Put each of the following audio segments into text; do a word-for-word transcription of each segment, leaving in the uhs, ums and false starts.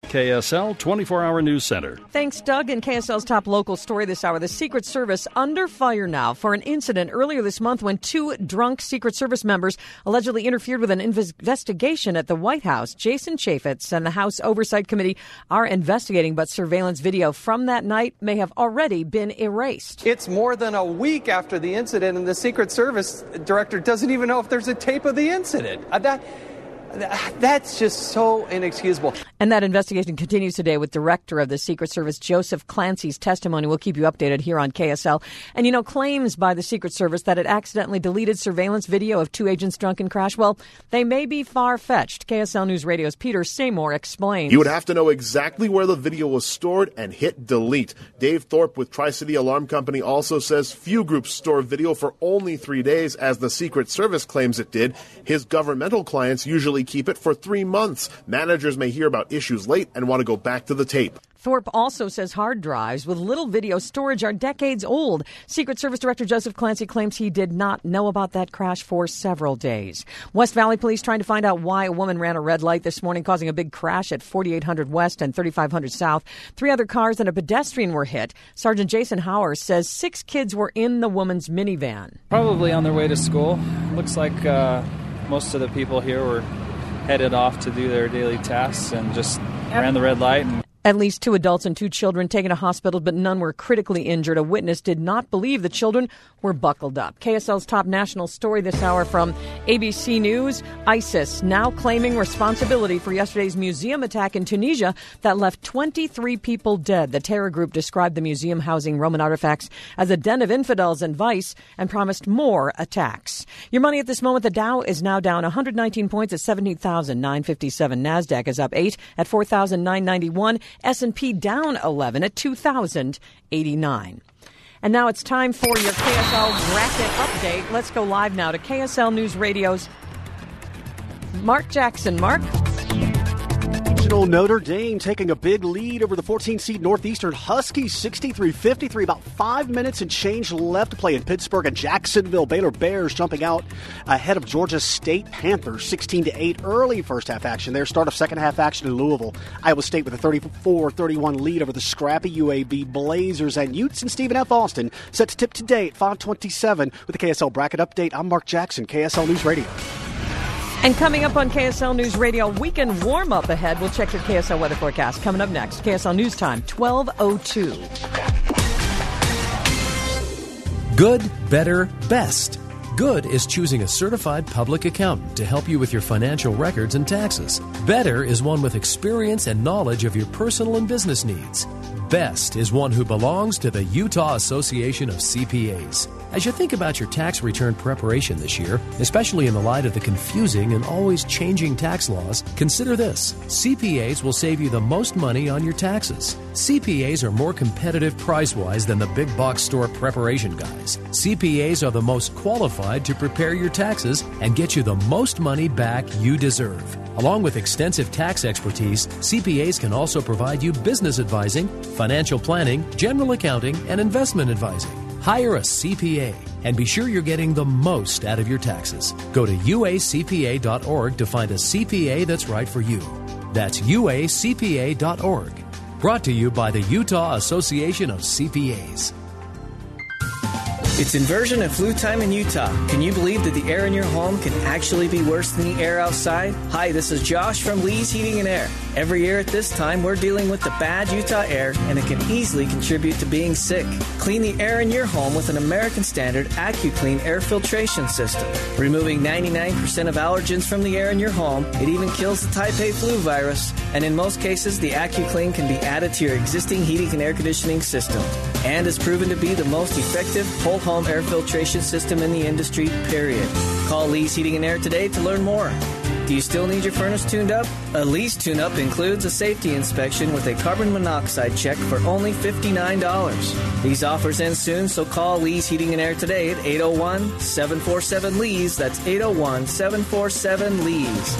K S L twenty-four hour News Center. Thanks, Doug. In K S L's top local story this hour, the Secret Service under fire now for an incident earlier this month when two drunk Secret Service members allegedly interfered with an investigation at the White House. Jason Chaffetz and the House Oversight Committee are investigating, but surveillance video from that night may have already been erased. It's more than a week after the incident, and the Secret Service director doesn't even know if there's a tape of the incident. Uh, that That's just so inexcusable. And that investigation continues today with Director of the Secret Service, Joseph Clancy's testimony. We'll keep you updated here on K S L. And, you know, claims by the Secret Service that it accidentally deleted surveillance video of two agents' drunken crash, well, they may be far-fetched. K S L News Radio's Peter Seymour explains. You would have to know exactly where the video was stored and hit delete. Dave Thorpe with Tri-City Alarm Company also says few groups store video for only three days, as the Secret Service claims it did. His governmental clients usually keep it for three months. Managers may hear about issues late and want to go back to the tape. Thorpe also says hard drives with little video storage are decades old. Secret Service Director Joseph Clancy claims he did not know about that crash for several days. West Valley Police trying to find out why a woman ran a red light this morning, causing a big crash at forty-eight hundred West and thirty-five hundred South. Three other cars and a pedestrian were hit. Sergeant Jason Hauer says six kids were in the woman's minivan. Probably on their way to school. Looks like uh, most of the people here were headed off to do their daily tasks and just ran the red light. And At least two adults and two children taken to hospital, but none were critically injured. A witness did not believe the children were buckled up. K S L's top national story this hour from A B C News. ISIS now claiming responsibility for yesterday's museum attack in Tunisia that left twenty-three people dead. The terror group described the museum housing Roman artifacts as a den of infidels and vice and promised more attacks. Your money at this moment, the Dow is now down one hundred nineteen points at seventeen thousand nine hundred fifty-seven. NASDAQ is up eight at four thousand nine hundred ninety-one. S and P down eleven at two thousand eighty-nine. And now it's time for your K S L bracket update. Let's go live now to K S L News Radio's Mark Jackson. Mark? Notre Dame taking a big lead over the fourteen seed Northeastern Huskies, sixty-three fifty-three. About five minutes and change left to play in Pittsburgh and Jacksonville. Baylor Bears jumping out ahead of Georgia State Panthers, sixteen to eight. Early first half action there. Start of second half action in Louisville. Iowa State with a thirty-four thirty-one lead over the scrappy U A B Blazers. And Utes and Stephen F. Austin set to tip today at five twenty-seven with the K S L bracket update. I'm Mark Jackson, K S L News Radio. And coming up on K S L News Radio, weekend warm-up ahead. We'll check your K S L weather forecast. Coming up next, K S L News Time, twelve oh two. Good, better, best. Good is choosing a certified public accountant to help you with your financial records and taxes. Better is one with experience and knowledge of your personal and business needs. Best is one who belongs to the Utah Association of C P As. As you think about your tax return preparation this year, especially in the light of the confusing and always changing tax laws, consider this. C P As will save you the most money on your taxes. C P As are more competitive price-wise than the big box store preparation guys. C P As are the most qualified to prepare your taxes and get you the most money back you deserve. Along with extensive tax expertise, C P As can also provide you business advising, financial planning, general accounting, and investment advising. Hire a C P A and be sure you're getting the most out of your taxes. Go to U A C P A dot org to find a C P A that's right for you. That's U A C P A dot org. Brought to you by the Utah Association of C P As. It's inversion and flu time in Utah. Can you believe that the air in your home can actually be worse than the air outside? Hi, this is Josh from Lee's Heating and Air. Every year at this time, we're dealing with the bad Utah air, and it can easily contribute to being sick. Clean the air in your home with an American Standard AccuClean air filtration system. Removing ninety-nine percent of allergens from the air in your home, it even kills the type A flu virus. And in most cases, the AccuClean can be added to your existing heating and air conditioning system. And is proven to be the most effective whole home air filtration system in the industry, period. Call Lee's Heating and Air today to learn more. Do you still need your furnace tuned up? A Lee's tune-up includes a safety inspection with a carbon monoxide check for only fifty-nine dollars. These offers end soon, so call Lee's Heating and Air today at eight oh one, seven four seven, Lee's. That's eight oh one, seven four seven, Lee's.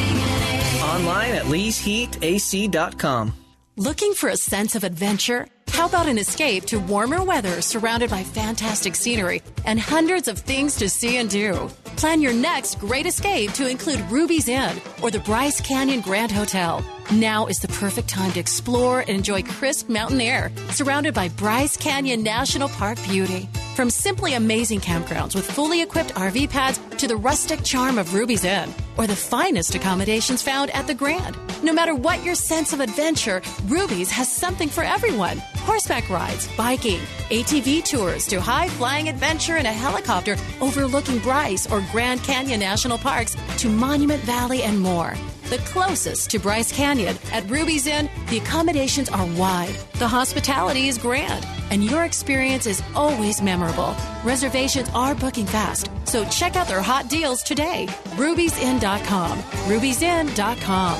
Online at lees heat a c dot com. Looking for a sense of adventure? How about an escape to warmer weather surrounded by fantastic scenery and hundreds of things to see and do? Plan your next great escape to include Ruby's Inn or the Bryce Canyon Grand Hotel. Now is the perfect time to explore and enjoy crisp mountain air surrounded by Bryce Canyon National Park beauty. From simply amazing campgrounds with fully equipped R V pads to the rustic charm of Ruby's Inn or the finest accommodations found at the Grand. No matter what your sense of adventure, Ruby's has something for everyone. Horseback rides, biking, A T V tours to high-flying adventure in a helicopter overlooking Bryce or Grand Canyon National Parks to Monument Valley and more. The closest to Bryce Canyon at Ruby's Inn, the accommodations are wide, the hospitality is grand, and your experience is always memorable. Reservations are booking fast, so check out their hot deals today. rubies inn dot com. rubies inn dot com.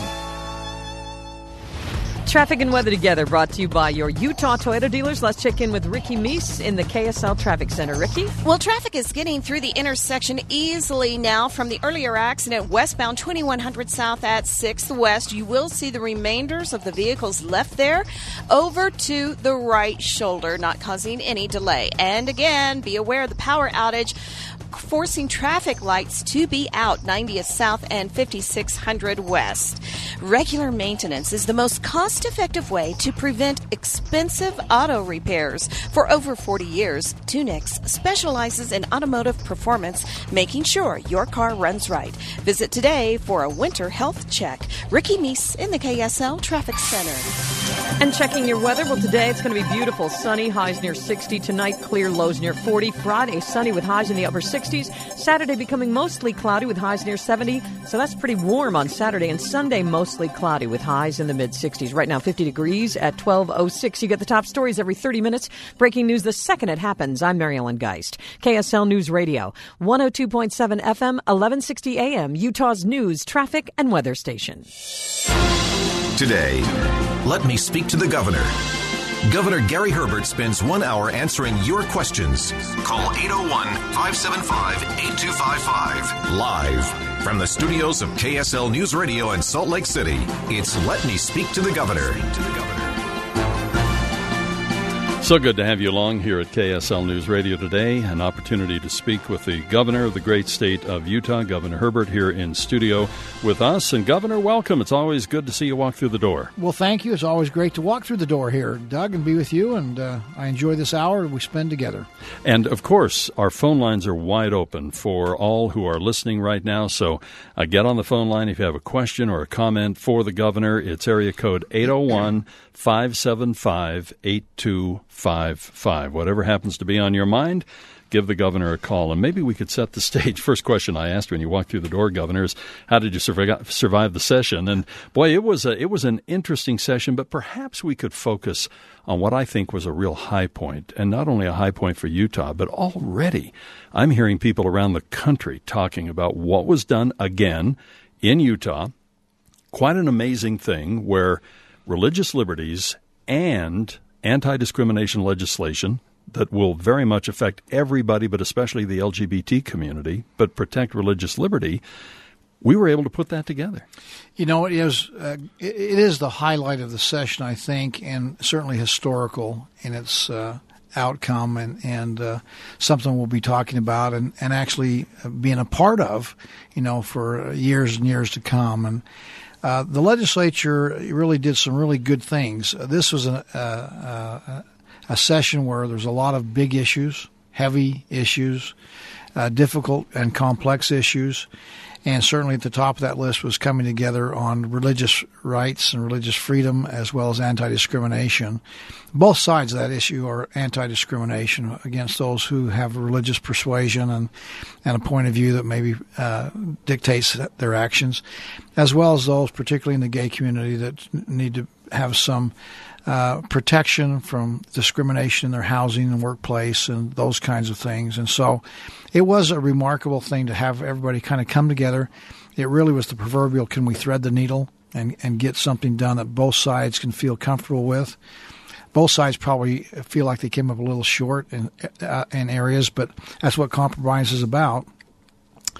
Traffic and weather together, brought to you by your Utah Toyota dealers. Let's check in with Ricky Meese in the K S L Traffic Center. Ricky? Well, traffic is getting through the intersection easily now from the earlier accident westbound twenty-one hundred south at sixth West. You will see the remainders of the vehicles left there over to the right shoulder, not causing any delay. And again, be aware of the power outage forcing traffic lights to be out ninetieth South and fifty-six hundred West. Regular maintenance is the most cost-effective way to prevent expensive auto repairs. For over forty years, Tunix specializes in automotive performance, making sure your car runs right. Visit today for a winter health check. Ricky Meese in the K S L Traffic Center. And checking your weather, well, today it's going to be beautiful. Sunny, highs near sixty. Tonight, clear, lows near forty. Friday, sunny with highs in the upper sixties. Saturday becoming mostly cloudy with highs near seventy. So that's pretty warm on Saturday. And Sunday, mostly cloudy with highs in the mid-sixties. Right now, fifty degrees at twelve oh six. You get the top stories every thirty minutes. Breaking news the second it happens. I'm Mary Ellen Geist. K S L News Radio, one oh two point seven F M, eleven sixty A M, Utah's news, traffic, and weather station. Today, let me speak to the governor. Governor Gary Herbert spends one hour answering your questions. Call eight oh one, five seven five, eight two five five. Live from the studios of K S L News Radio in Salt Lake City, it's Let Me Speak to the Governor. So good to have you along here at K S L News Radio today. An opportunity to speak with the governor of the great state of Utah, Governor Herbert, here in studio with us. And Governor, welcome. It's always good to see you walk through the door. Well, thank you. It's always great to walk through the door here, Doug, and be with you. And uh, I enjoy this hour we spend together. And, of course, our phone lines are wide open for all who are listening right now. So uh, get on the phone line if you have a question or a comment for the governor. It's area code eight oh one, five seven five, eight two five five. Whatever happens to be on your mind, give the governor a call. And maybe we could set the stage. First question I asked when you walked through the door, Governor, is how did you survive, survive the session? And, boy, it was a, it was an interesting session, but perhaps we could focus on what I think was a real high point, and not only a high point for Utah, but already I'm hearing people around the country talking about what was done again in Utah. Quite an amazing thing where religious liberties and anti-discrimination legislation that will very much affect everybody, but especially the L G B T community, but protect religious liberty, we were able to put that together. You know, it is, uh, it, it is the highlight of the session, I think, and certainly historical in its uh, outcome and, and uh, something we'll be talking about and, and actually being a part of, you know, for years and years to come. And Uh, the legislature really did some really good things. Uh, this was a, uh, a session where there's a lot of big issues, heavy issues, uh, difficult and complex issues, and certainly at the top of that list was coming together on religious rights and religious freedom as well as anti-discrimination. Both sides of that issue are anti-discrimination against those who have religious persuasion and, and a point of view that maybe uh, dictates their actions, as well as those, particularly in the gay community, that need to have some uh, protection from discrimination in their housing and workplace and those kinds of things. And so it was a remarkable thing to have everybody kind of come together. It really was the proverbial, can we thread the needle and, and get something done that both sides can feel comfortable with. Both sides probably feel like they came up a little short in, uh, in areas, but that's what compromise is about.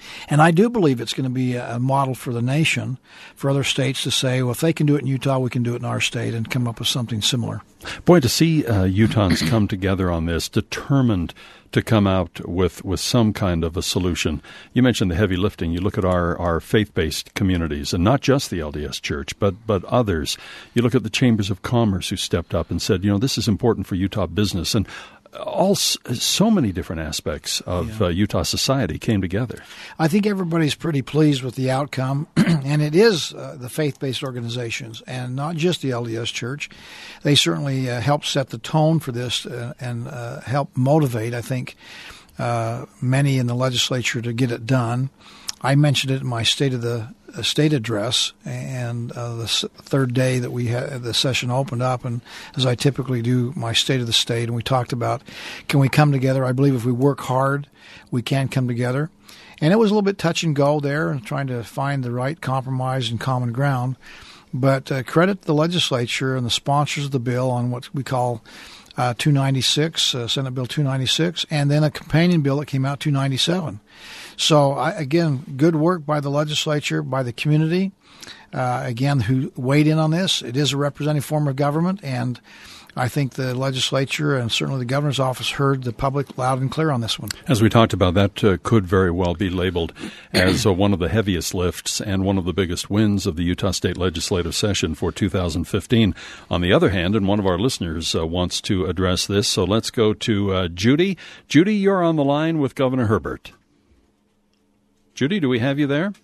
And I do believe it's going to be a model for the nation, for other states to say, well, if they can do it in Utah, we can do it in our state, and come up with something similar. Boy, to see uh, Utahns come together on this, determined to come out with, with some kind of a solution. You mentioned the heavy lifting. You look at our, our faith-based communities, and not just the L D S Church, but, but others. You look at the chambers of commerce who stepped up and said, you know, this is important for Utah business. And all so many different aspects of yeah. uh, Utah society came together. I think everybody's pretty pleased with the outcome, and it is uh, the faith-based organizations and not just the L D S Church. They certainly uh, help set the tone for this uh, and uh, help motivate, I think, uh, many in the legislature to get it done. I mentioned it in my State of the uh, State address, and uh, the s- third day that we had the session opened up, and as I typically do, my State of the State, and we talked about, can we come together? I believe if we work hard, we can come together. And it was a little bit touch and go there, and trying to find the right compromise and common ground. But uh, credit the legislature and the sponsors of the bill on what we call uh, two ninety-six, uh, Senate Bill two ninety-six, and then a companion bill that came out, two ninety-seven. So, I, again, good work by the legislature, by the community, uh, again, who weighed in on this. It is a representative form of government, and I think the legislature and certainly the governor's office heard the public loud and clear on this one. As we talked about, that uh, could very well be labeled as uh, one of the heaviest lifts and one of the biggest wins of the Utah State Legislative Session for two thousand fifteen. On the other hand, and one of our listeners uh, wants to address this, so let's go to uh, Judy. Judy, you're on the line with Governor Herbert. Judy, do we have you there?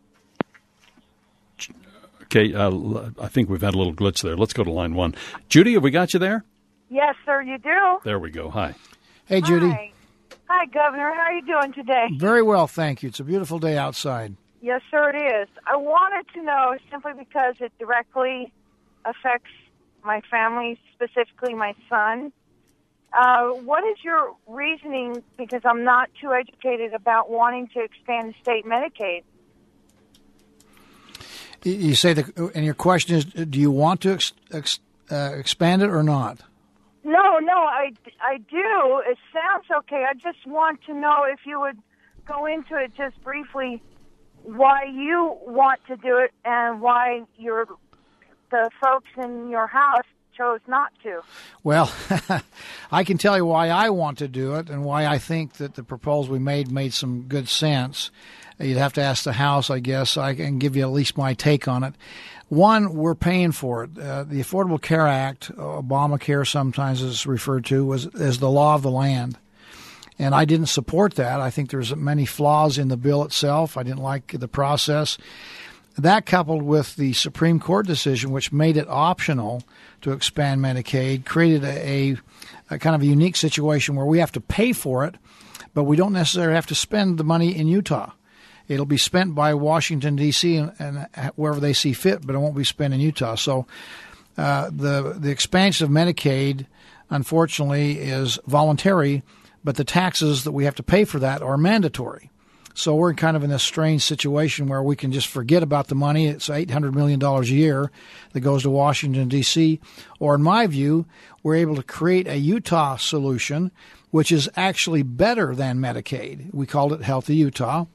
Okay, uh, I think we've had a little glitch there. Let's go to line one. Judy, have we got you there? Yes, sir, you do. There we go. Hi. Hey, Judy. Hi, Hi Governor. How are you doing today? Very well, thank you. It's a beautiful day outside. Yes, sir, it is. I wanted to know, simply because it directly affects my family, specifically my son, Uh, what is your reasoning, because I'm not too educated, about wanting to expand state Medicaid? You say, the, and your question is, do you want to ex, ex, uh, expand it or not? No, no, I, I do. It sounds okay. I just want to know if you would go into it just briefly, why you want to do it and why your the folks in your house chose not to. Well, I can tell you why I want to do it and why I think that the proposal we made made some good sense. You'd have to ask the House, I guess. I can give you at least my take on it. One, we're paying for it. Uh, the Affordable Care Act, Obamacare sometimes is referred to, was as the law of the land. And I didn't support that. I think there's many flaws in the bill itself. I didn't like the process. That, coupled with the Supreme Court decision, which made it optional to expand Medicaid, created a, a, a kind of a unique situation where we have to pay for it, but we don't necessarily have to spend the money in Utah. It'll be spent by Washington, D C, and, and wherever they see fit, but it won't be spent in Utah. So uh, the the expansion of Medicaid, unfortunately, is voluntary, but the taxes that we have to pay for that are mandatory. So we're kind of in this strange situation where we can just forget about the money. It's eight hundred million dollars a year that goes to Washington, D C. Or in my view, we're able to create a Utah solution, which is actually better than Medicaid. We called it Healthy Utah,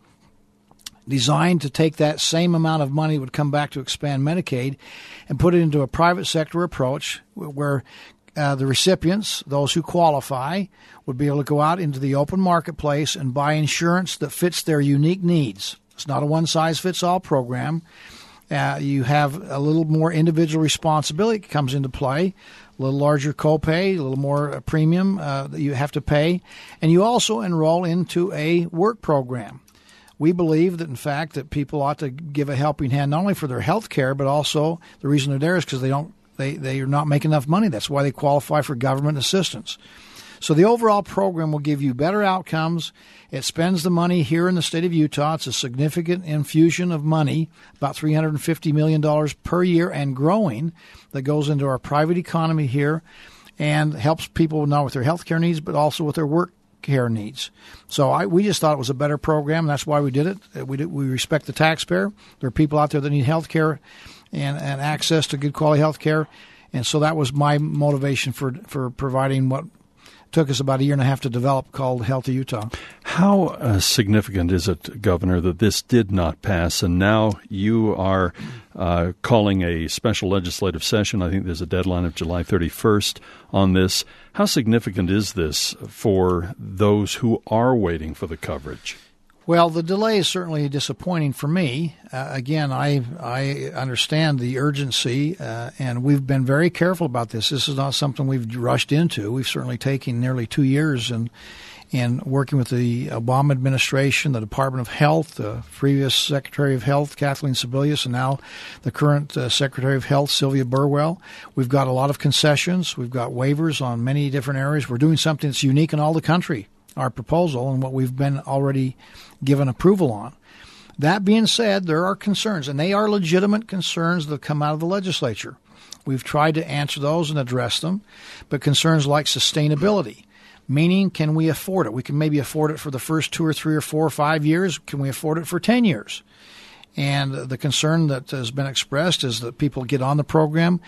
designed to take that same amount of money that would come back to expand Medicaid and put it into a private sector approach where Uh, the recipients, those who qualify, would be able to go out into the open marketplace and buy insurance that fits their unique needs. It's not a one-size-fits-all program. Uh, you have a little more individual responsibility that comes into play, a little larger copay, a little more premium uh, that you have to pay, and you also enroll into a work program. We believe that, in fact, that people ought to give a helping hand not only for their health care, but also the reason they're there is because they don't They they are not making enough money. That's why they qualify for government assistance. So the overall program will give you better outcomes. It spends the money here in the state of Utah. It's a significant infusion of money, about three hundred fifty million dollars per year and growing, that goes into our private economy here and helps people not with their health care needs, but also with their work care needs. So I, we just thought it was a better program. That's why we did it. We, did, we respect the taxpayer. There are people out there that need health care and, and access to good quality health care. And so that was my motivation for for providing what took us about a year and a half to develop called Healthy Utah. How uh, significant is it, Governor, that this did not pass, and now you are uh, calling a special legislative session? I think there's a deadline of July thirty-first on this. How significant is this for those who are waiting for the coverage? Well, the delay is certainly disappointing for me. Uh, again, I I understand the urgency, uh, and we've been very careful about this. This is not something we've rushed into. We've certainly taken nearly two years in, in working with the Obama administration, the Department of Health, the previous Secretary of Health, Kathleen Sebelius, and now the current uh, Secretary of Health, Sylvia Burwell. We've got a lot of concessions. We've got waivers on many different areas. We're doing something that's unique in all the country, our proposal, and what we've been already given approval on. That being said, there are concerns, and they are legitimate concerns that have come out of the legislature. We've tried to answer those and address them, but concerns like sustainability, meaning can we afford it? We can maybe afford it for the first two or three or four or five years. Can we afford it for ten years? And the concern that has been expressed is that people get on the program.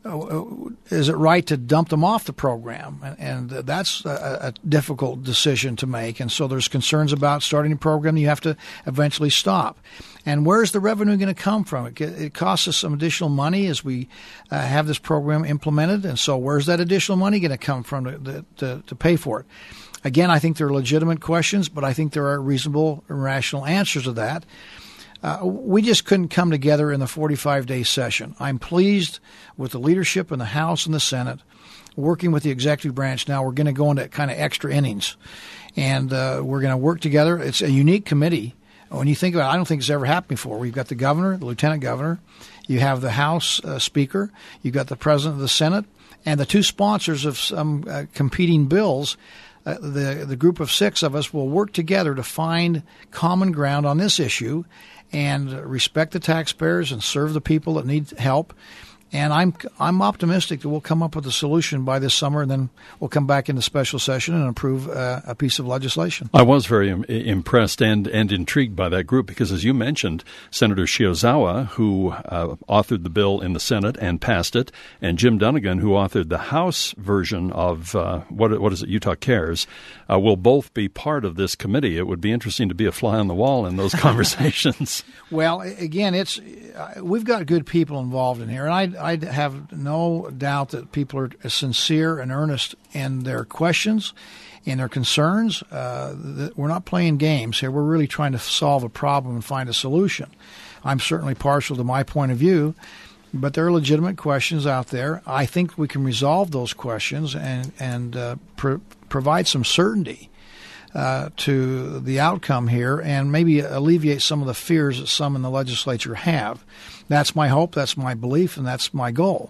Is it right to dump them off the program? And that's a, a difficult decision to make. And so there's concerns about starting a program that you have to eventually stop. And where's the revenue going to come from? It, it costs us some additional money as we uh, have this program implemented. And so where's that additional money going to come from to, to, to pay for it? Again, I think there are legitimate questions, but I think there are reasonable and rational answers to that. Uh, we just couldn't come together in the forty-five day session. I'm pleased with the leadership in the House and the Senate, working with the executive branch. Now we're going to go into kind of extra innings, and uh, we're going to work together. It's a unique committee. When you think about it, I don't think it's ever happened before. We've got the governor, the lieutenant governor, you have the House uh, Speaker, you've got the president of the Senate, and the two sponsors of some uh, competing bills. Uh, the the group of six of us will work together to find common ground on this issue and respect the taxpayers and serve the people that need help. And I'm I'm optimistic that we'll come up with a solution by this summer, and then we'll come back into special session and approve uh, a piece of legislation. I was very im- impressed and, and intrigued by that group because, as you mentioned, Senator Shiozawa, who uh, authored the bill in the Senate and passed it, and Jim Dunnigan, who authored the House version of, uh, what what is it, Utah Cares, uh, will both be part of this committee. It would be interesting to be a fly on the wall in those conversations. Well, again, it's uh, we've got good people involved in here, and I I have no doubt that people are sincere and earnest in their questions, in their concerns. Uh, that we're not playing games here. We're really trying to solve a problem and find a solution. I'm certainly partial to my point of view, but there are legitimate questions out there. I think we can resolve those questions and, and uh, pro- provide some certainty Uh, to the outcome here and maybe alleviate some of the fears that some in the legislature have. That's my hope, that's my belief, and that's my goal.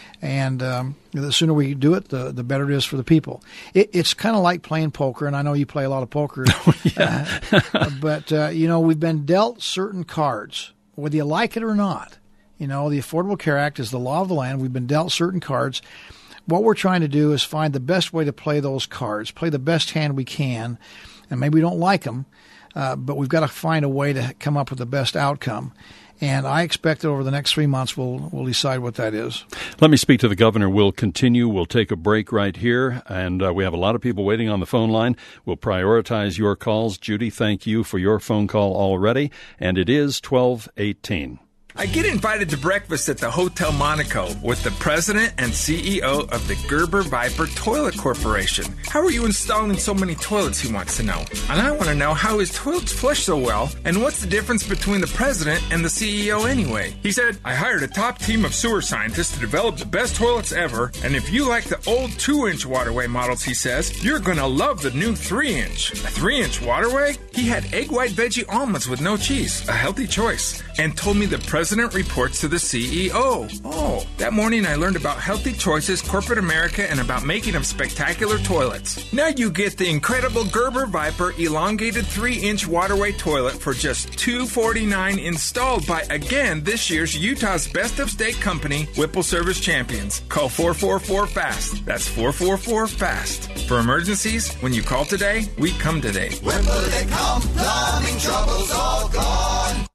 And um, the sooner we do it, the, the better it is for the people. It, it's kind of like playing poker, and I know you play a lot of poker. Oh, yeah. uh, but, uh, you know, we've been dealt certain cards, whether you like it or not. You know, the Affordable Care Act is the law of the land. We've been dealt certain cards. What we're trying to do is find the best way to play those cards, play the best hand we can, and maybe we don't like them, uh, but we've got to find a way to come up with the best outcome. And I expect that over the next three months we'll we'll decide what that is. Let me speak to the governor. We'll continue. We'll take a break right here, and uh, we have a lot of people waiting on the phone line. We'll prioritize your calls. Judy, thank you for your phone call already, and it is twelve eighteen. I get invited to breakfast at the Hotel Monaco with the president and C E O of the Gerber Viper Toilet Corporation. How are you installing so many toilets, he wants to know. And I want to know how his toilets flush so well, and what's the difference between the president and the C E O anyway. He said, I hired a top team of sewer scientists to develop the best toilets ever, and if you like the old two-inch waterway models, he says, you're going to love the new three-inch. A three-inch waterway? He had egg white veggie almonds with no cheese, a healthy choice, and told me the president President reports to the C E O. Oh, that morning I learned about healthy choices, corporate America, and about making of spectacular toilets. Now you get the incredible Gerber Viper elongated three-inch waterway toilet for just two hundred forty-nine dollars installed by, again, this year's Utah's Best of State company, Whipple Service Champions. Call four four four FAST. That's four four four FAST. For emergencies, when you call today, we come today. Whipple they come, plumbing troubles all gone.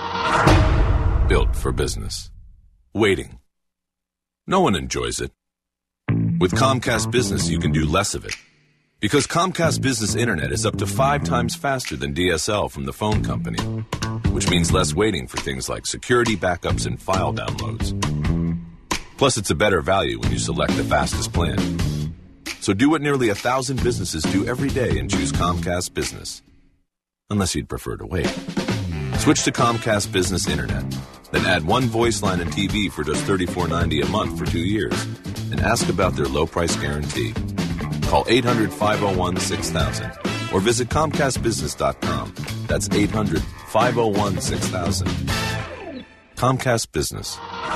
Built for business. Waiting. No one enjoys it. With Comcast Business, you can do less of it Because Comcast Business Internet is up to five times faster than D S L from the phone company, which means less waiting for things like security backups and file downloads. Plus, it's a better value when you select the fastest plan. So do what nearly a thousand businesses do every day and choose Comcast Business. Unless you'd prefer to wait. Switch to Comcast Business Internet. Then add one voice line and T V for just thirty-four ninety a month for two years. And ask about their low price guarantee. Call eight hundred, five oh one, six thousand or visit Comcast Business dot com. That's eight hundred, five oh one, six thousand. Comcast Business.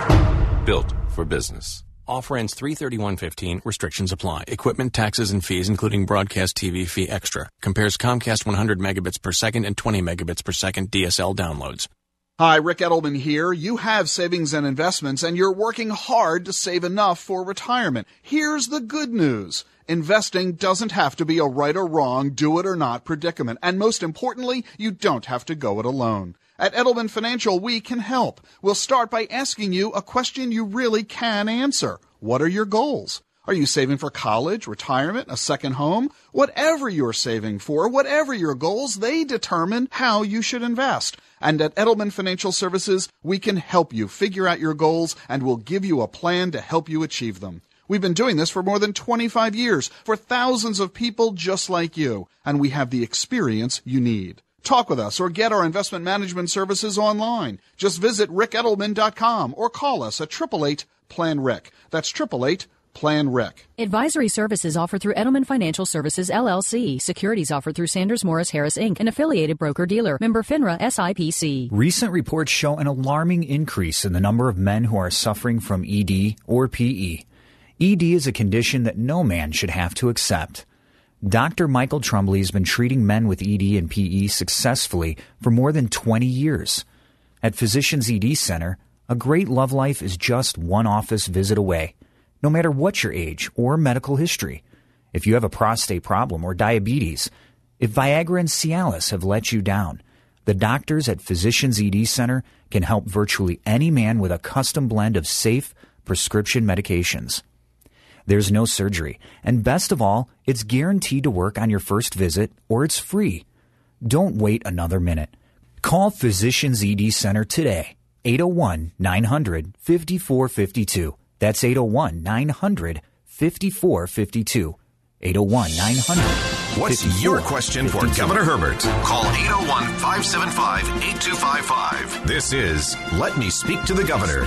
Built for business. Offer ends three thirty-one fifteen. Restrictions apply. Equipment, taxes, and fees, including broadcast T V fee extra. Compares Comcast one hundred megabits per second and twenty megabits per second D S L downloads. Hi, Rick Edelman here. You have savings and investments, and you're working hard to save enough for retirement. Here's the good news. Investing doesn't have to be a right or wrong, do it or not predicament. And most importantly, you don't have to go it alone. At Edelman Financial, we can help. We'll start by asking you a question you really can answer. What are your goals? Are you saving for college, retirement, a second home? Whatever you're saving for, whatever your goals, they determine how you should invest. And at Edelman Financial Services, we can help you figure out your goals, and we'll give you a plan to help you achieve them. We've been doing this for more than twenty-five years for thousands of people just like you, and we have the experience you need. Talk with us or get our investment management services online. Just visit rick edelman dot com or call us at eight eight eight, plan rick. That's eight eight eight, plan rick. Advisory services offered through Edelman Financial Services, L L C. Securities offered through Sanders Morris Harris, Incorporated, an affiliated broker-dealer. Member FINRA, S I P C. Recent reports show an alarming increase in the number of men who are suffering from E D or P E. E D is a condition that no man should have to accept. Doctor Michael Trumbley has been treating men with E D and P E successfully for more than twenty years. At Physicians E D Center, a great love life is just one office visit away, no matter what your age or medical history. If you have a prostate problem or diabetes, if Viagra and Cialis have let you down, the doctors at Physicians E D Center can help virtually any man with a custom blend of safe prescription medications. There's no surgery, and best of all, it's guaranteed to work on your first visit, or it's free. Don't wait another minute. Call Physicians E D Center today, eight oh one, nine hundred, fifty-four fifty-two. That's eight oh one, nine hundred, fifty-four fifty-two. eight oh one, nine hundred. What's your question for Governor Herbert? Call eight oh one, five seven five, eight two five five. This is Let Me Speak to the Governor.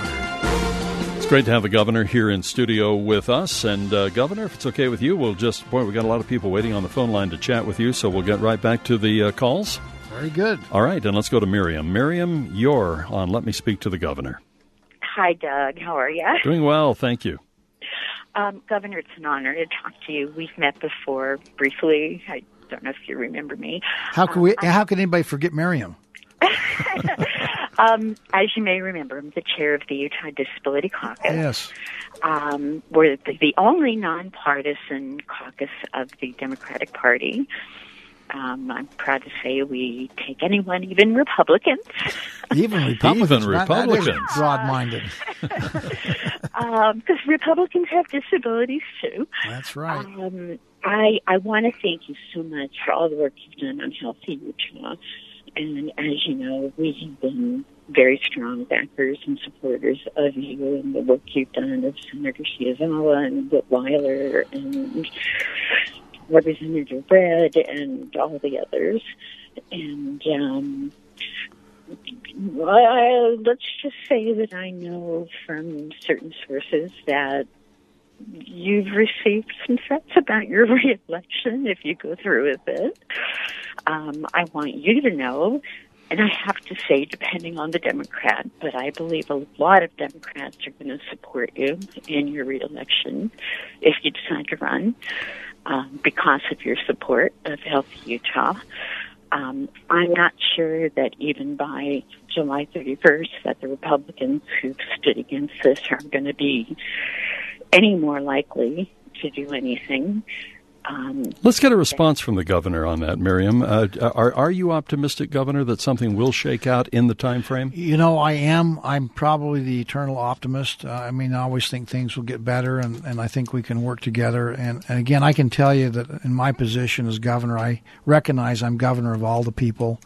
It's great to have the governor here in studio with us. And, uh, Governor, if it's okay with you, we'll just, boy, we got a lot of people waiting on the phone line to chat with you, so we'll get right back to the uh, calls. Very good. All right, and let's go to Miriam. Miriam, you're on Let Me Speak to the Governor. Hi, Doug. How are you? Doing well, thank you. Um, Governor, it's an honor to talk to you. We've met before briefly. I don't know if you remember me. How can we? Um, how can anybody forget Miriam? um, as you may remember, I'm the chair of the Utah Disability Caucus. Yes. Um, we're the, the only nonpartisan caucus of the Democratic Party. Um, I'm proud to say we take anyone, even Republicans. Even Republicans. Even Republicans. Broad-minded. Because um, Republicans have disabilities, too. That's right. Um, I, I want to thank you so much for all the work you've done on Healthy Utah. And as you know, we have been very strong backers and supporters of you and the work you've done of Senator Shiazawa and Whit Weiler and Representative Red and all the others. And um, I, let's just say that I know from certain sources that you've received some threats about your reelection if you go through with it. Um, I want you to know, and I have to say, depending on the Democrat, but I believe a lot of Democrats are going to support you in your reelection if you decide to run um, because of your support of Healthy Utah. Um, I'm not sure that even by July thirty-first that the Republicans who've stood against this are going to be any more likely to do anything. Um, Let's get a response from the governor on that, Miriam. Uh, are are you optimistic, Governor, that something will shake out in the time frame? You know, I am. I'm probably the eternal optimist. Uh, I mean, I always think things will get better, and, and I think we can work together. And, and again, I can tell you that in my position as governor, I recognize I'm governor of all the people.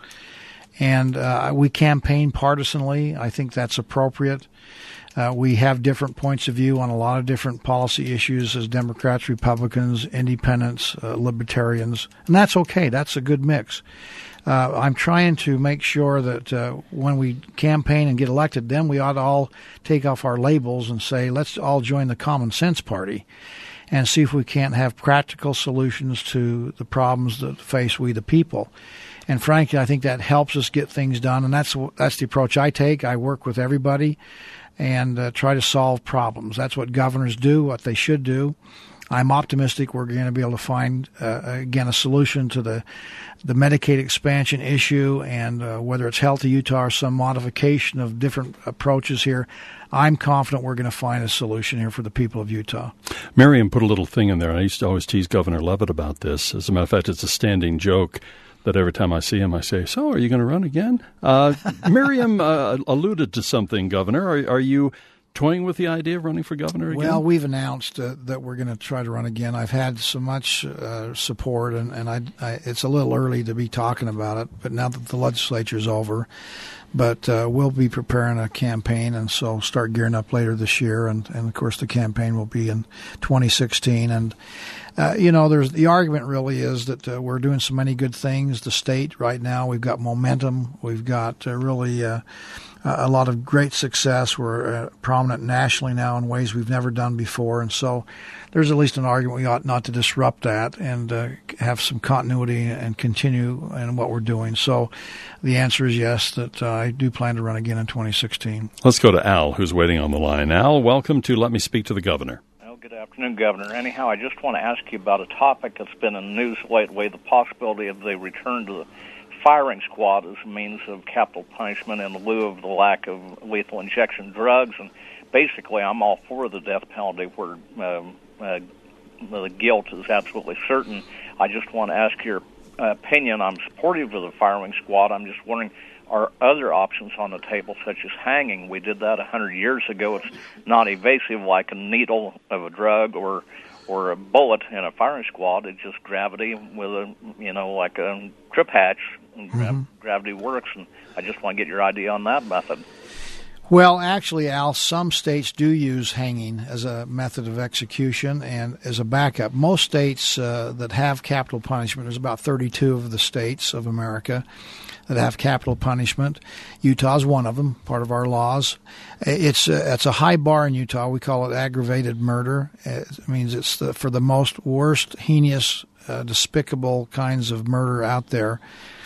And uh, we campaign partisanly. I think that's appropriate. Uh, we have different points of view on a lot of different policy issues as Democrats, Republicans, independents, uh, libertarians, and that's okay. That's a good mix. Uh, I'm trying to make sure that uh, when we campaign and get elected, then we ought to all take off our labels and say, let's all join the common sense party and see if we can't have practical solutions to the problems that face we the people. And frankly, I think that helps us get things done, and that's that's the approach I take. I work with everybody and uh, try to solve problems. That's what governors do, what they should do. I'm optimistic we're going to be able to find, uh, again, a solution to the the Medicaid expansion issue, and uh, whether it's Healthy Utah or some modification of different approaches here, I'm confident we're going to find a solution here for the people of Utah. Miriam put a little thing in there, and I used to always tease Governor Levitt about this. As a matter of fact, it's a standing joke that every time I see him, I say, so are you going to run again? Uh, Miriam uh, alluded to something, Governor. Are, are you toying with the idea of running for governor again? Well, we've announced uh, that we're going to try to run again. I've had so much uh, support, and, and I, I, it's a little early to be talking about it, but now that the legislature's over, but uh, we'll be preparing a campaign, and so start gearing up later this year, and, and of course the campaign will be in twenty sixteen, and Uh, you know, there's the argument really is that uh, we're doing so many good things. The state right now, we've got momentum. We've got uh, really uh, a lot of great success. We're uh, prominent nationally now in ways we've never done before. And so there's at least an argument we ought not to disrupt that and uh, have some continuity and continue in what we're doing. So the answer is yes, that uh, I do plan to run again in twenty sixteen. Let's go to Al, who's waiting on the line. Al, welcome to Let Me Speak to the Governor. Good afternoon, Governor. Anyhow, I just want to ask you about a topic that's been in the news lately, the possibility of the return to the firing squad as a means of capital punishment in lieu of the lack of lethal injection drugs. And basically, I'm all for the death penalty where um, uh, the guilt is absolutely certain. I just want to ask your uh, opinion. I'm supportive of the firing squad. I'm just wondering, are other options on the table, such as hanging? We did that a hundred years ago. It's not evasive like a needle of a drug or or a bullet in a firing squad. It's just gravity with a, you know, like a trip hatch. And mm-hmm. Gravity works, and I just want to get your idea on that method. Well, actually, Al, some states do use hanging as a method of execution and as a backup. Most states uh, that have capital punishment, there's about thirty-two of the states of America that have capital punishment. Utah is one of them, part of our laws. It's a, it's a high bar in Utah. We call it aggravated murder. It means it's the, for the most worst, heinous, uh, despicable kinds of murder out there.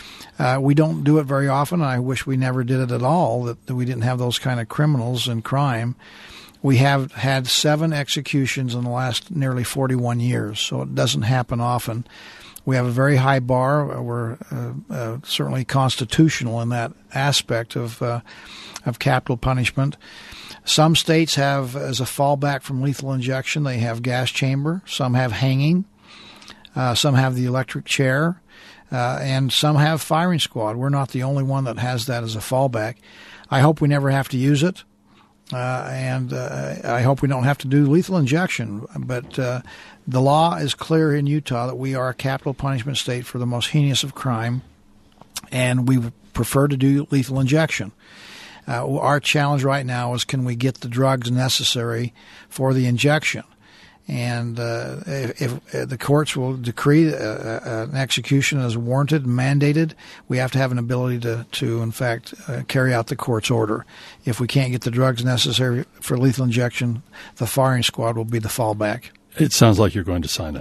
Uh, we don't do it very often. I wish we never did it at all, that, that we didn't have those kind of criminals and crime. We have had seven executions in the last nearly forty-one years, so it doesn't happen often. We have a very high bar. We're uh, uh, certainly constitutional in that aspect of uh, of capital punishment. Some states have, as a fallback from lethal injection, they have gas chamber. Some have hanging. Uh, some have the electric chair. Uh, and some have firing squad. We're not the only one that has that as a fallback. I hope we never have to use it. Uh, and uh, I hope we don't have to do lethal injection. But uh, the law is clear in Utah that we are a capital punishment state for the most heinous of crime, and we prefer to do lethal injection. Uh, our challenge right now is, can we get the drugs necessary for the injection? And uh, if, if the courts will decree uh, an execution as warranted and mandated, we have to have an ability to, to in fact, uh, carry out the court's order. If we can't get the drugs necessary for lethal injection, the firing squad will be the fallback. It sounds like you're going to sign it.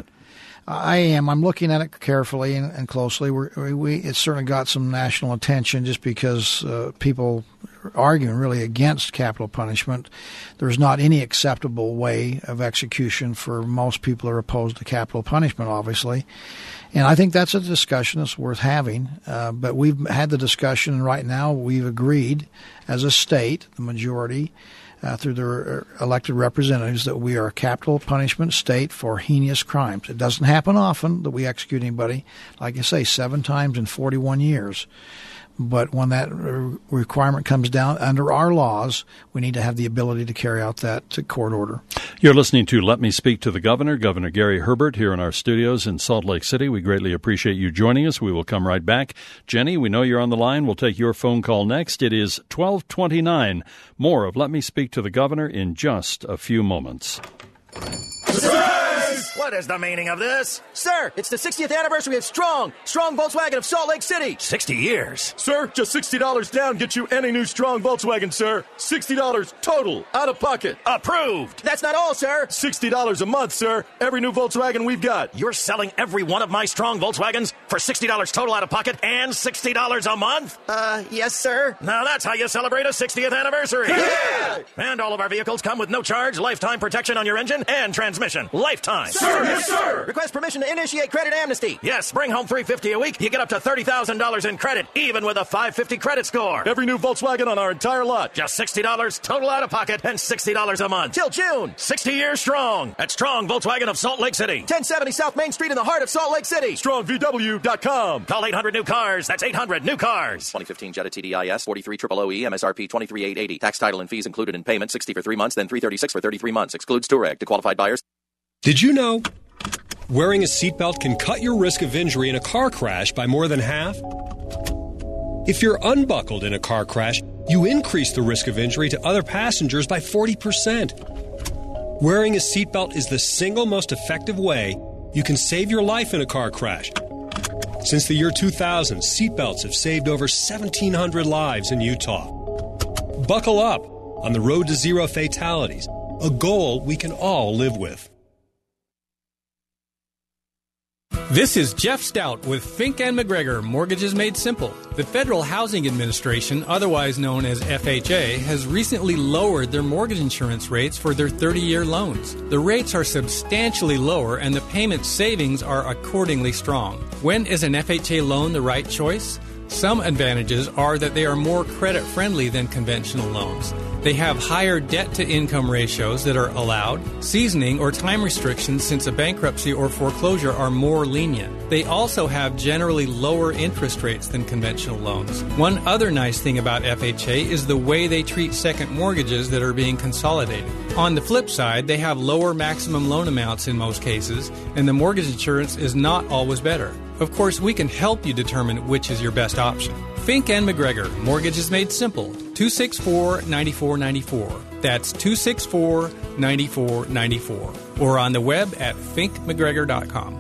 I am. I'm looking at it carefully and, and closely. We're, we It's certainly got some national attention just because uh, people are arguing really against capital punishment. There's not any acceptable way of execution for most people who are opposed to capital punishment, obviously. And I think that's a discussion that's worth having. Uh, but we've had the discussion, and right now we've agreed as a state, the majority, uh, through their elected representatives that we are a capital punishment state for heinous crimes. It doesn't happen often that we execute anybody, like I say, seven times in forty-one years. But when that requirement comes down under our laws, we need to have the ability to carry out that court order. You're listening to Let Me Speak to the Governor, Governor Gary Herbert, here in our studios in Salt Lake City. We greatly appreciate you joining us. We will come right back. Jenny, we know you're on the line. We'll take your phone call next. It is twelve twenty-nine. More of Let Me Speak to the Governor in just a few moments. What is the meaning of this? Sir, it's the sixtieth anniversary of Strong. Strong Volkswagen of Salt Lake City. sixty years. Sir, just sixty dollars down gets you any new Strong Volkswagen, sir. sixty dollars total, out of pocket. Approved. That's not all, sir. sixty dollars a month, sir. Every new Volkswagen we've got. You're selling every one of my Strong Volkswagens for sixty dollars total out of pocket and sixty dollars a month? Uh, yes, sir. Now that's how you celebrate a sixtieth anniversary. Yeah! And all of our vehicles come with no charge, lifetime protection on your engine and transmission. Lifetime. Sir, yes, sir. Request permission to initiate credit amnesty. Yes, bring home three hundred fifty dollars a week. You get up to thirty thousand dollars in credit, even with a five fifty credit score. Every new Volkswagen on our entire lot. Just sixty dollars total out of pocket and sixty dollars a month. Till June. sixty years strong. At Strong Volkswagen of Salt Lake City. ten seventy South Main Street in the heart of Salt Lake City. strong v w dot com. Call eight hundred new cars. That's eight hundred new cars. twenty fifteen Jetta T D I S, forty-three thousand O E, M S R P twenty-three thousand eight hundred eighty. Tax, title, and fees included in payment. sixty for three months, then three hundred thirty-six for thirty-three months. Excludes Touareg. To qualified buyers. Did you know wearing a seatbelt can cut your risk of injury in a car crash by more than half? If you're unbuckled in a car crash, you increase the risk of injury to other passengers by forty percent. Wearing a seatbelt is the single most effective way you can save your life in a car crash. Since the year two thousand, seatbelts have saved over seventeen hundred lives in Utah. Buckle up on the road to zero fatalities, a goal we can all live with. This is Jeff Stout with Fink and McGregor, Mortgages Made Simple. The Federal Housing Administration, otherwise known as F H A, has recently lowered their mortgage insurance rates for their thirty-year loans. The rates are substantially lower and the payment savings are accordingly strong. When is an F H A loan the right choice? Some advantages are that they are more credit-friendly than conventional loans. They have higher debt-to-income ratios that are allowed. Seasoning or time restrictions since a bankruptcy or foreclosure are more lenient. They also have generally lower interest rates than conventional loans. One other nice thing about F H A is the way they treat second mortgages that are being consolidated. On the flip side, they have lower maximum loan amounts in most cases, and the mortgage insurance is not always better. Of course, we can help you determine which is your best option. Fink and McGregor, Mortgages Made Simple, two six four, nine four nine four. That's two six four, nine four nine four. Or on the web at fink mcgregor dot com.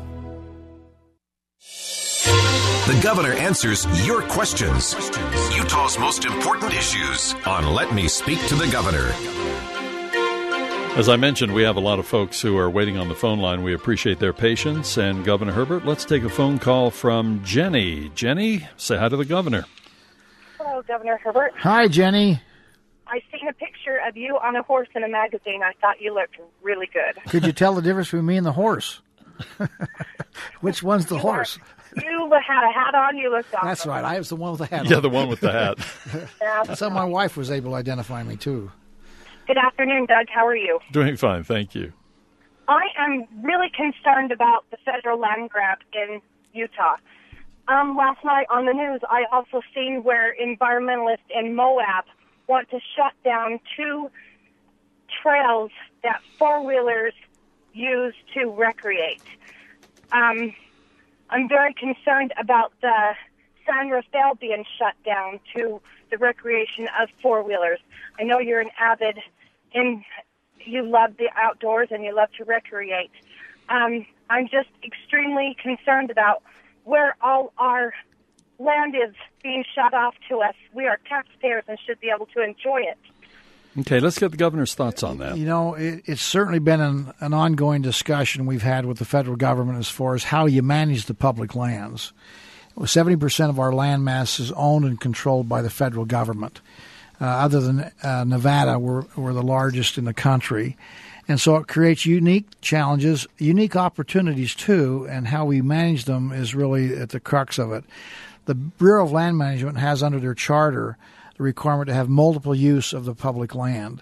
The Governor answers your questions. Utah's most important issues on Let Me Speak to the Governor. As I mentioned, we have a lot of folks who are waiting on the phone line. We appreciate their patience. And Governor Herbert, let's take a phone call from Jenny. Jenny, say hi to the governor. Hello, Governor Herbert. Hi, Jenny. I seen a picture of you on a horse in a magazine. I thought you looked really good. Could you tell the difference between me and the horse? Which one's the you horse? Were, you had a hat on. You looked awesome. That's right. I was the one with the hat on. Yeah, the one with the hat. That's how my wife was able to identify me, too. Good afternoon, Doug. How are you? Doing fine, thank you. I am really concerned about the federal land grab in Utah. Um, last night on the news, I also seen where environmentalists in Moab want to shut down two trails that four-wheelers use to recreate. Um, I'm very concerned about the San Rafael being shut down to the recreation of four-wheelers. I know you're an avid, and you love the outdoors and you love to recreate. Um, I'm just extremely concerned about where all our land is being shut off to us. We are taxpayers and should be able to enjoy it. Okay, let's get the governor's thoughts on that. You know, it, it's certainly been an, an ongoing discussion we've had with the federal government as far as how you manage the public lands. seventy percent of our land mass is owned and controlled by the federal government. Uh, other than uh, Nevada, we're, we're the largest in the country. And so it creates unique challenges, unique opportunities, too, and how we manage them is really at the crux of it. The Bureau of Land Management has under their charter the requirement to have multiple use of the public land.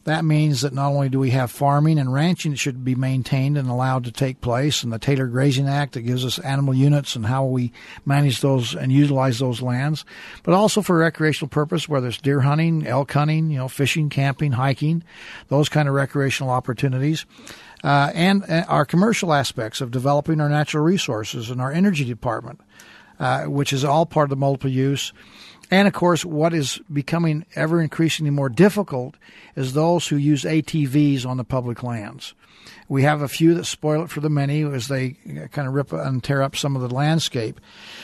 That means that not only do we have farming and ranching that should be maintained and allowed to take place, and the Tailored Grazing Act that gives us animal units and how we manage those and utilize those lands, but also for recreational purpose, whether it's deer hunting, elk hunting, you know, fishing, camping, hiking, those kind of recreational opportunities. Uh, and uh, our commercial aspects of developing our natural resources and our energy department, uh, which is all part of the multiple use. And, of course, what is becoming ever increasingly more difficult is those who use A T Vs on the public lands. We have a few that spoil it for the many as they kind of rip and tear up some of the landscape.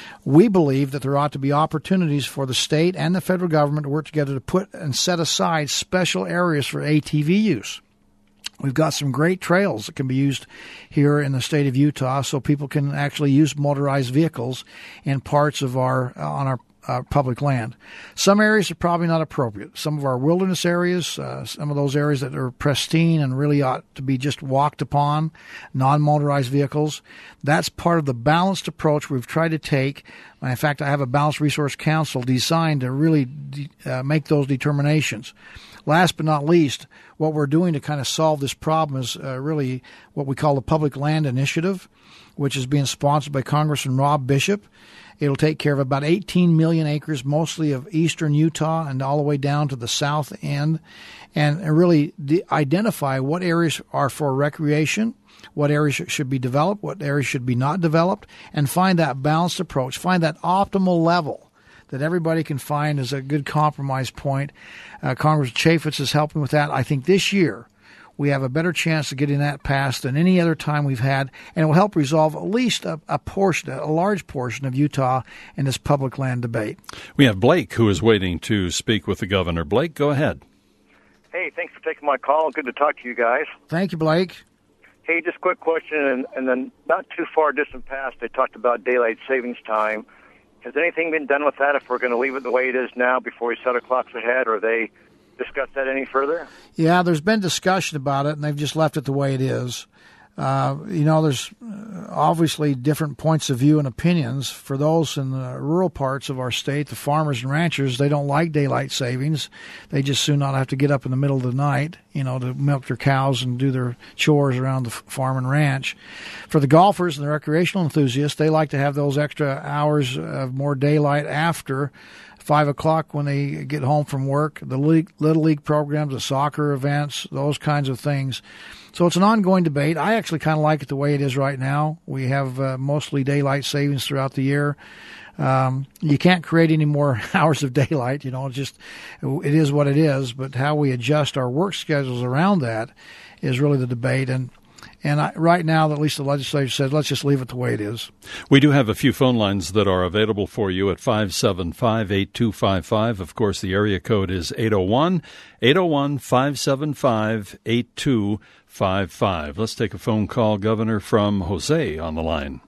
We believe that there ought to be opportunities for the state and the federal government to work together to put and set aside special areas for A T V use. We've got some great trails that can be used here in the state of Utah, so people can actually use motorized vehicles in parts of our on our Uh, public land. Some areas are probably not appropriate. Some of our wilderness areas, uh, some of those areas that are pristine and really ought to be just walked upon, non-motorized vehicles. That's part of the balanced approach we've tried to take. In fact, I have a Balanced Resource Council designed to really de- uh, make those determinations. Last but not least, what we're doing to kind of solve this problem is uh, really what we call the Public Land Initiative, which is being sponsored by Congressman Rob Bishop. It'll take care of about eighteen million acres, mostly of eastern Utah and all the way down to the south end, and really de- identify what areas are for recreation, what areas should be developed, what areas should be not developed, and find that balanced approach, find that optimal level that everybody can find as a good compromise point. Uh, Congressman Chaffetz is helping with that. I think this year we have a better chance of getting that passed than any other time we've had, and it will help resolve at least a, a portion, a large portion of Utah in this public land debate. We have Blake who is waiting to speak with the governor. Blake, go ahead. Hey, thanks for taking my call. Good to talk to you guys. Thank you, Blake. Hey, just a quick question, and, and then not too far distant past, they talked about daylight savings time. Has anything been done with that if we're going to leave it the way it is now before we set our clocks ahead, or are they discuss that any further? Yeah, there's been discussion about it, and they've just left it the way it is. Uh, you know, there's obviously different points of view and opinions. For those in the rural parts of our state, the farmers and ranchers, they don't like daylight savings. They just soon not have to get up in the middle of the night, you know, to milk their cows and do their chores around the farm and ranch. For the golfers and the recreational enthusiasts, they like to have those extra hours of more daylight after five o'clock when they get home from work, the league, Little League programs, the soccer events, those kinds of things. So it's an ongoing debate. I actually kind of like it the way it is right now. We have uh, mostly daylight savings throughout the year. Um, you can't create any more hours of daylight. You know, it's just, it is what it is. But how we adjust our work schedules around that is really the debate. And And I, right now, at least the legislature says, let's just leave it the way it is. We do have a few phone lines that are available for you at five seven five, eight two five five. Of course, the area code is eight oh one, eight oh one, five seven five, eight two five five. Let's take a phone call, Governor, from Jose on the line.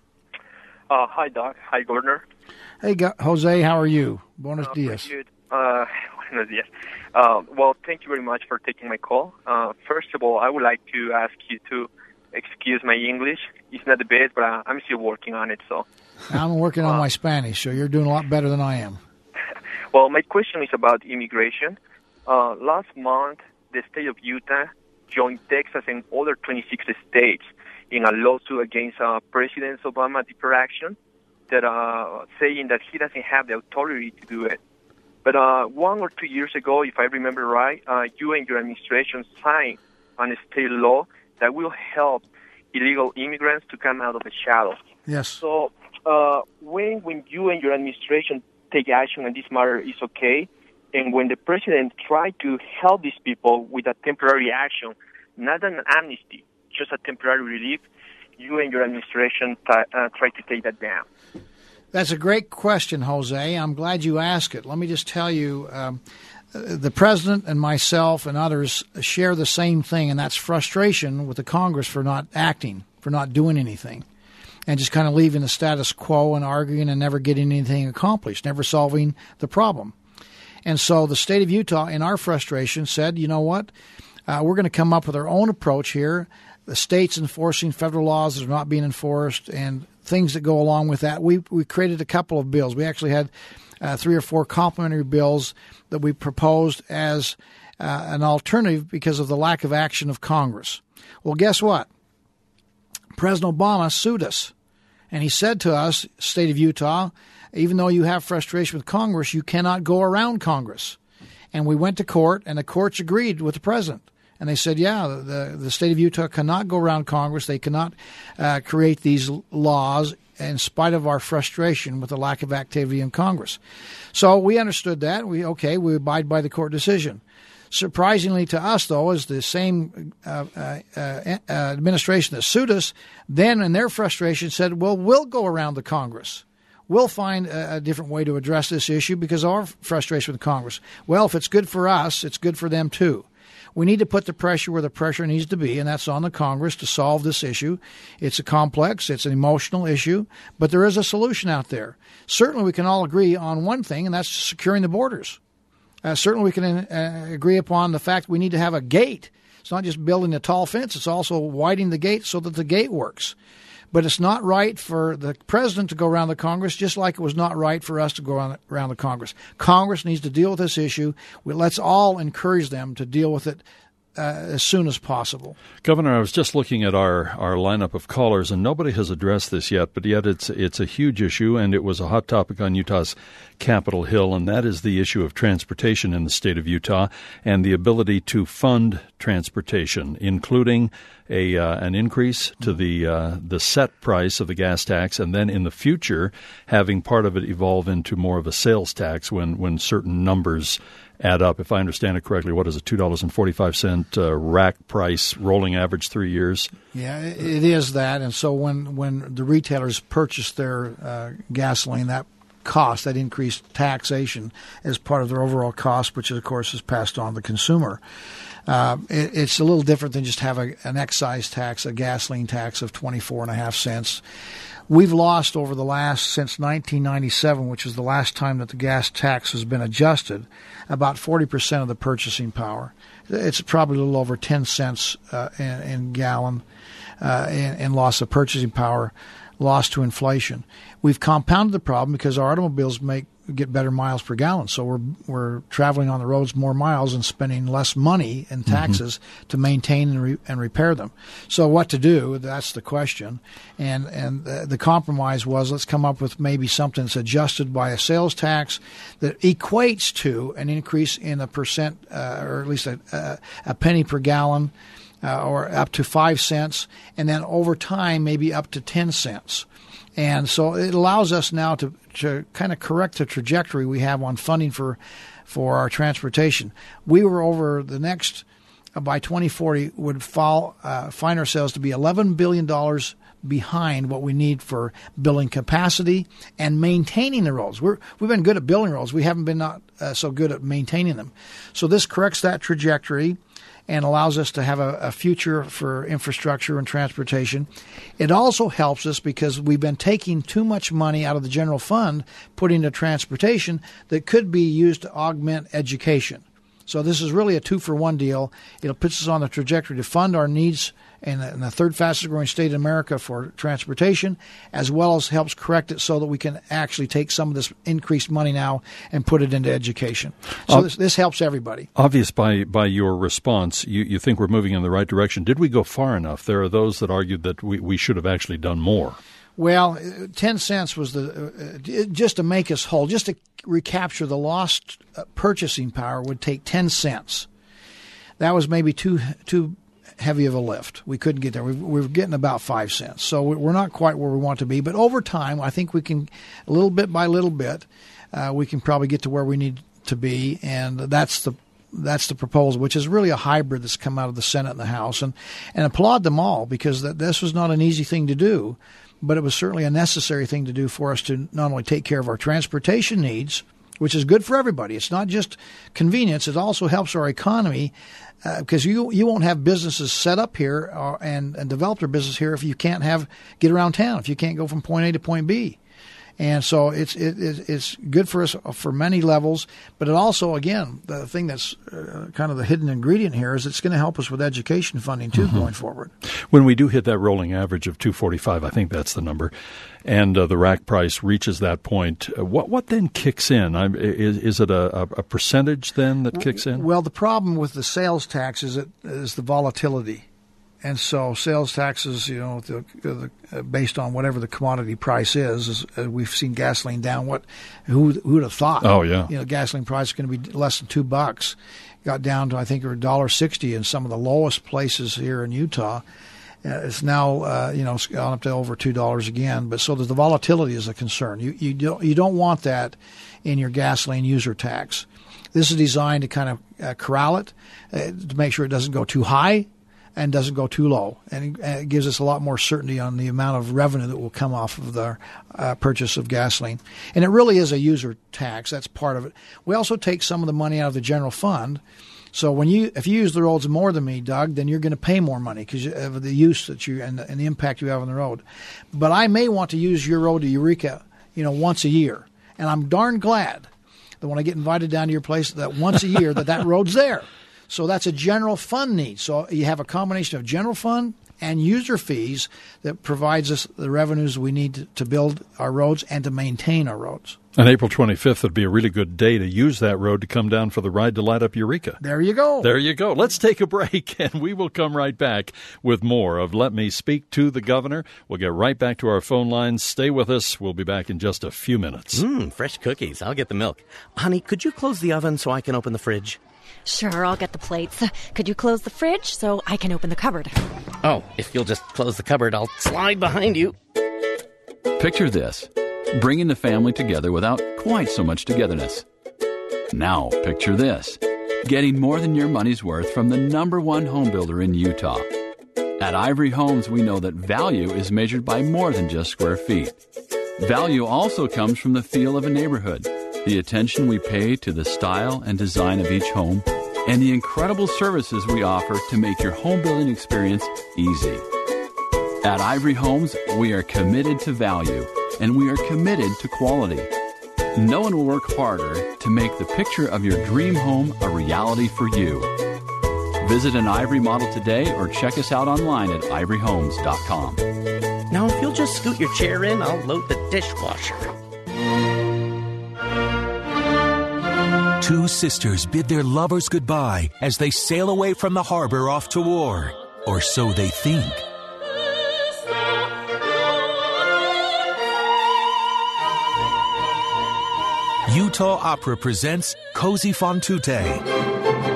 Uh, hi, Doc. Hi, Governor. Hey, Go- Jose, how are you? Buenos uh, dias. Good. Uh, buenos dias. Uh, well, thank you very much for taking my call. Uh, first of all, I would like to ask you to excuse my English. It's not the best, but uh, I'm still working on it. So I'm working on uh, my Spanish, so you're doing a lot better than I am. Well, my question is about immigration. Uh, last month, the state of Utah joined Texas and other twenty-six states in a lawsuit against uh, President Obama deferred action, that uh, saying that he doesn't have the authority to do it. But uh, one or two years ago, if I remember right, uh, you and your administration signed on a state law that will help illegal immigrants to come out of the shadows. Yes. So uh, when when you and your administration take action on this matter, is okay. And when the president tried to help these people with a temporary action, not an amnesty, just a temporary relief, you and your administration t- uh, tried to take that down. That's a great question, Jose. I'm glad you asked it. Let me just tell you, um, the president and myself and others share the same thing, and that's frustration with the Congress for not acting, for not doing anything, and just kind of leaving the status quo and arguing and never getting anything accomplished, never solving the problem. And so the state of Utah, in our frustration, said, you know what, uh, we're going to come up with our own approach here. The state's enforcing federal laws that are not being enforced and things that go along with that. We we created a couple of bills. We actually had uh, three or four complementary bills that we proposed as uh, an alternative because of the lack of action of Congress. Well, guess what? President Obama sued us, and he said to us, state of Utah, even though you have frustration with Congress, you cannot go around Congress. And we went to court, and the courts agreed with the president. And they said, yeah, the, the state of Utah cannot go around Congress. They cannot uh, create these laws in spite of our frustration with the lack of activity in Congress. So we understood that. We okay, we abide by the court decision. Surprisingly to us, though, is the same uh, uh, uh, administration that sued us then in their frustration said, well, we'll go around the Congress. We'll find a, a different way to address this issue because of our frustration with Congress. Well, if it's good for us, it's good for them too. We need to put the pressure where the pressure needs to be, and that's on the Congress to solve this issue. It's a complex, it's an emotional issue, but there is a solution out there. Certainly we can all agree on one thing, and that's securing the borders. Uh, certainly we can uh, agree upon the fact we need to have a gate. It's not just building a tall fence, it's also widening the gate so that the gate works. But it's not right for the president to go around the Congress, just like it was not right for us to go around, around the Congress. Congress needs to deal with this issue. We, let's all encourage them to deal with it uh, as soon as possible. Governor, I was just looking at our, our lineup of callers, and nobody has addressed this yet, but yet it's it's a huge issue, and it was a hot topic on Utah's Capitol Hill, and that is the issue of transportation in the state of Utah and the ability to fund transportation, including a uh, an increase to the uh, the set price of the gas tax, and then in the future having part of it evolve into more of a sales tax when, when certain numbers add up. If I understand it correctly, what is it, two dollars and forty-five cents uh, rack price, rolling average three years? Yeah, it is that. And so when, when the retailers purchase their uh, gasoline, that cost, that increased taxation as part of their overall cost, which of course is passed on to the consumer. Uh, it, it's a little different than just have a, an excise tax, a gasoline tax of twenty-four and a half cents. We've lost over the last, since nineteen ninety-seven, which is the last time that the gas tax has been adjusted, about forty percent of the purchasing power. It's probably a little over ten cents uh, in, in gallon uh, in, in loss of purchasing power, lost to inflation. We've compounded the problem because our automobiles make get better miles per gallon, so we're we're traveling on the roads more miles and spending less money in taxes mm-hmm. to maintain and, re, and repair them. So what to do? That's the question. And and the, the compromise was, let's come up with maybe something that's adjusted by a sales tax that equates to an increase in a percent, uh, or at least a, a, a penny per gallon, uh, or up to five cents, and then over time maybe up to ten cents. And so it allows us now to, to kind of correct the trajectory we have on funding for for our transportation. We were over the next, uh, by twenty forty, would fall, uh, find ourselves to be eleven billion dollars behind what we need for building capacity and maintaining the roads. We're, we've been good at building roads. We haven't been not uh, so good at maintaining them. So this corrects that trajectory and allows us to have a, a future for infrastructure and transportation. It also helps us because we've been taking too much money out of the general fund, putting into transportation that could be used to augment education. So this is really a two-for-one deal. It puts us on the trajectory to fund our needs in the, in the third fastest-growing state in America for transportation, as well as helps correct it so that we can actually take some of this increased money now and put it into education. So uh, this, this helps everybody. Obvious by, by your response, you, you think we're moving in the right direction. Did we go far enough? There are those that argued that we, we should have actually done more. Well, ten cents was the uh, just to make us whole, just to recapture the lost uh, purchasing power would take ten cents. That was maybe too too heavy of a lift. We couldn't get there. We, we were getting about five cents. So we're not quite where we want to be. But over time, I think we can, a little bit by little bit, uh, we can probably get to where we need to be. And that's the That's the proposal, which is really a hybrid that's come out of the Senate and the House. And, and applaud them all because that, this was not an easy thing to do, but it was certainly a necessary thing to do for us to not only take care of our transportation needs, which is good for everybody. It's not just convenience. It also helps our economy uh, because you you won't have businesses set up here uh, and, and develop their business here if you can't have get around town, if you can't go from point A to point B. And so it's it, it's good for us for many levels, but it also, again, the thing that's uh, kind of the hidden ingredient here is it's going to help us with education funding too, mm-hmm. going forward. When we do hit that rolling average of two forty-five, I think that's the number, and uh, the rack price reaches that point, uh, what what then kicks in? I'm, is, is it a, a percentage then that kicks in? Well, the problem with the sales tax is, it, is the volatility. And so sales taxes, you know, the, the, uh, based on whatever the commodity price is, is uh, we've seen gasoline down. What, who who would have thought? Oh yeah, you know, gasoline price is going to be less than two bucks. Got down to I think a dollar sixty in some of the lowest places here in Utah. Uh, it's now uh, you know it's gone up to over two dollars again. But so the volatility is a concern. You you don't you don't want that in your gasoline user tax. This is designed to kind of uh, corral it uh, to make sure it doesn't go too high and doesn't go too low. And it gives us a lot more certainty on the amount of revenue that will come off of the uh, purchase of gasoline. And it really is a user tax. That's part of it. We also take some of the money out of the general fund. So when you, if you use the roads more than me, Doug, then you're going to pay more money because of the use that you and the, and the impact you have on the road. But I may want to use your road to Eureka, you know, once a year. And I'm darn glad that when I get invited down to your place that once a year that that road's there. So that's a general fund need. So you have a combination of general fund and user fees that provides us the revenues we need to, to build our roads and to maintain our roads. On April twenty-fifth would be a really good day to use that road to come down for the ride to light up Eureka. There you go. There you go. Let's take a break, and we will come right back with more of Let Me Speak to the Governor. We'll get right back to our phone lines. Stay with us. We'll be back in just a few minutes. Mmm, fresh cookies. I'll get the milk. Honey, could you close the oven so I can open the fridge? Sure, I'll get the plates. Could you close the fridge so I can open the cupboard? Oh, if you'll just close the cupboard, I'll slide behind you. Picture this. Bringing the family together without quite so much togetherness. Now, picture this. Getting more than your money's worth from the number one home builder in Utah. At Ivory Homes, we know that value is measured by more than just square feet. Value also comes from the feel of a neighborhood, the attention we pay to the style and design of each home, and the incredible services we offer to make your home building experience easy. At Ivory Homes, we are committed to value, and we are committed to quality. No one will work harder to make the picture of your dream home a reality for you. Visit an Ivory model today or check us out online at ivory homes dot com. Now, if you'll just scoot your chair in, I'll load the dishwasher. Two sisters bid their lovers goodbye as they sail away from the harbor off to war. Or so they think. Utah Opera presents Cosi fan tutte.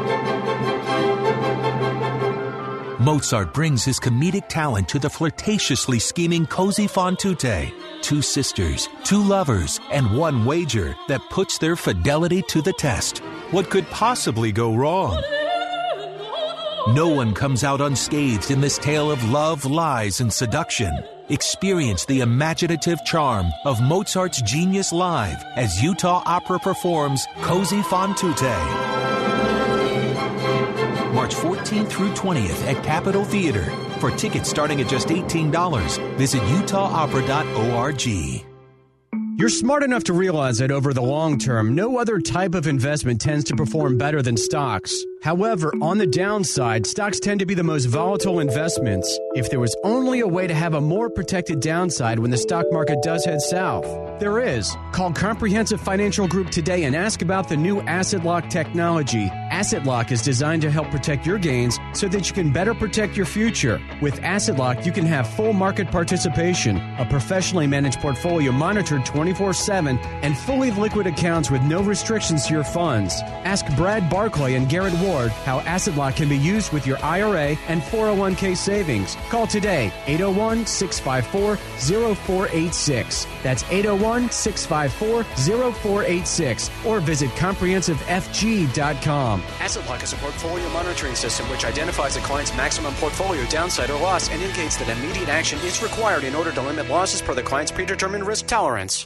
Mozart brings his comedic talent to the flirtatiously scheming Cosi fan tutte. Two sisters, two lovers, and one wager that puts their fidelity to the test. What could possibly go wrong? No one comes out unscathed in this tale of love, lies, and seduction. Experience the imaginative charm of Mozart's genius live as Utah Opera performs Cosi fan tutte. March fourteenth through twentieth at Capitol Theater. For tickets starting at just eighteen dollars, visit utah opera dot org. You're smart enough to realize that over the long term, no other type of investment tends to perform better than stocks. However, on the downside, stocks tend to be the most volatile investments. If there was only a way to have a more protected downside when the stock market does head south, there is. Call Comprehensive Financial Group today and ask about the new Asset Lock technology. Asset Lock is designed to help protect your gains so that you can better protect your future. With Asset Lock, you can have full market participation, a professionally managed portfolio monitored twenty-four seven, and fully liquid accounts with no restrictions to your funds. Ask Brad Barclay and Garrett Ward how Asset Lock can be used with your I R A and four oh one k savings. Call today, eight oh one, six five four, oh four eight six. That's eight oh one, six five four, oh four eight six. Or visit comprehensive f g dot com. Asset Lock is a portfolio monitoring system which identifies a client's maximum portfolio downside or loss and indicates that immediate action is required in order to limit losses per the client's predetermined risk tolerance.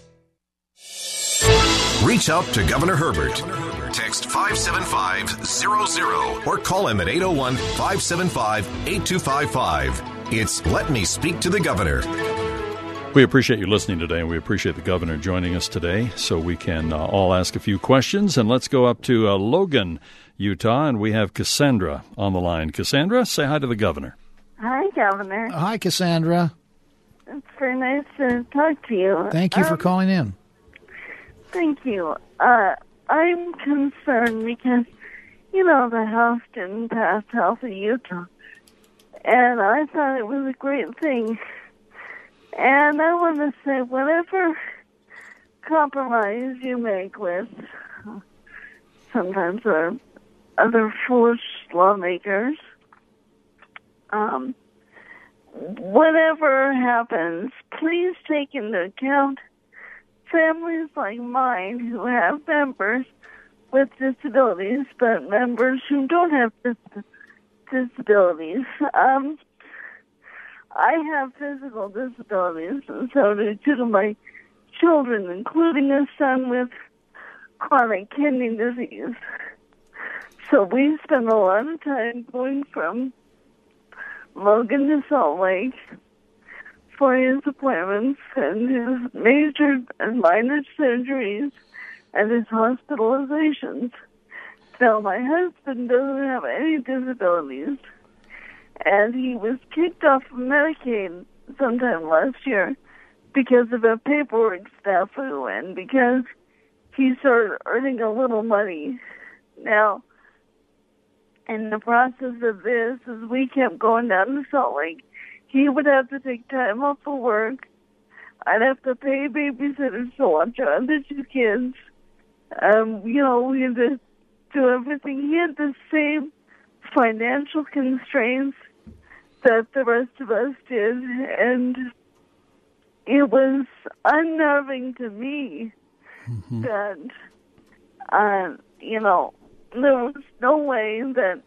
Reach out to Governor Herbert. Text five seven five zero zero or call him at eight oh one, five seven five, eight two five five. It's Let Me Speak to the Governor. We appreciate you listening today, and we appreciate the governor joining us today so we can uh, all ask a few questions. And let's go up to uh, Logan, Utah, and we have Cassandra on the line. Cassandra, say hi to the governor. Hi, Governor. Hi, Cassandra. It's very nice to talk to you. Thank you um, for calling in. Thank you. Uh, I'm concerned because, you know, the House didn't pass Healthy Utah. And I thought it was a great thing. And I want to say, whatever compromise you make with sometimes there are other foolish lawmakers, um, whatever happens, please take into account families like mine who have members with disabilities, but members who don't have dis- disabilities. Um, I have physical disabilities, and so do two of my children, including a son with chronic kidney disease. So we spend a lot of time going from Logan to Salt Lake for his appointments and his major and minor surgeries and his hospitalizations. Now, my husband doesn't have any disabilities, and he was kicked off of Medicaid sometime last year because of a paperwork snafu and because he started earning a little money. Now, in the process of this, as we kept going down to Salt Lake, he would have to take time off of work. I'd have to pay babysitters to watch our other two kids. Um, you know, we had to do everything. He had the same financial constraints that the rest of us did, and it was unnerving to me mm-hmm. that, uh, you know, there was no way that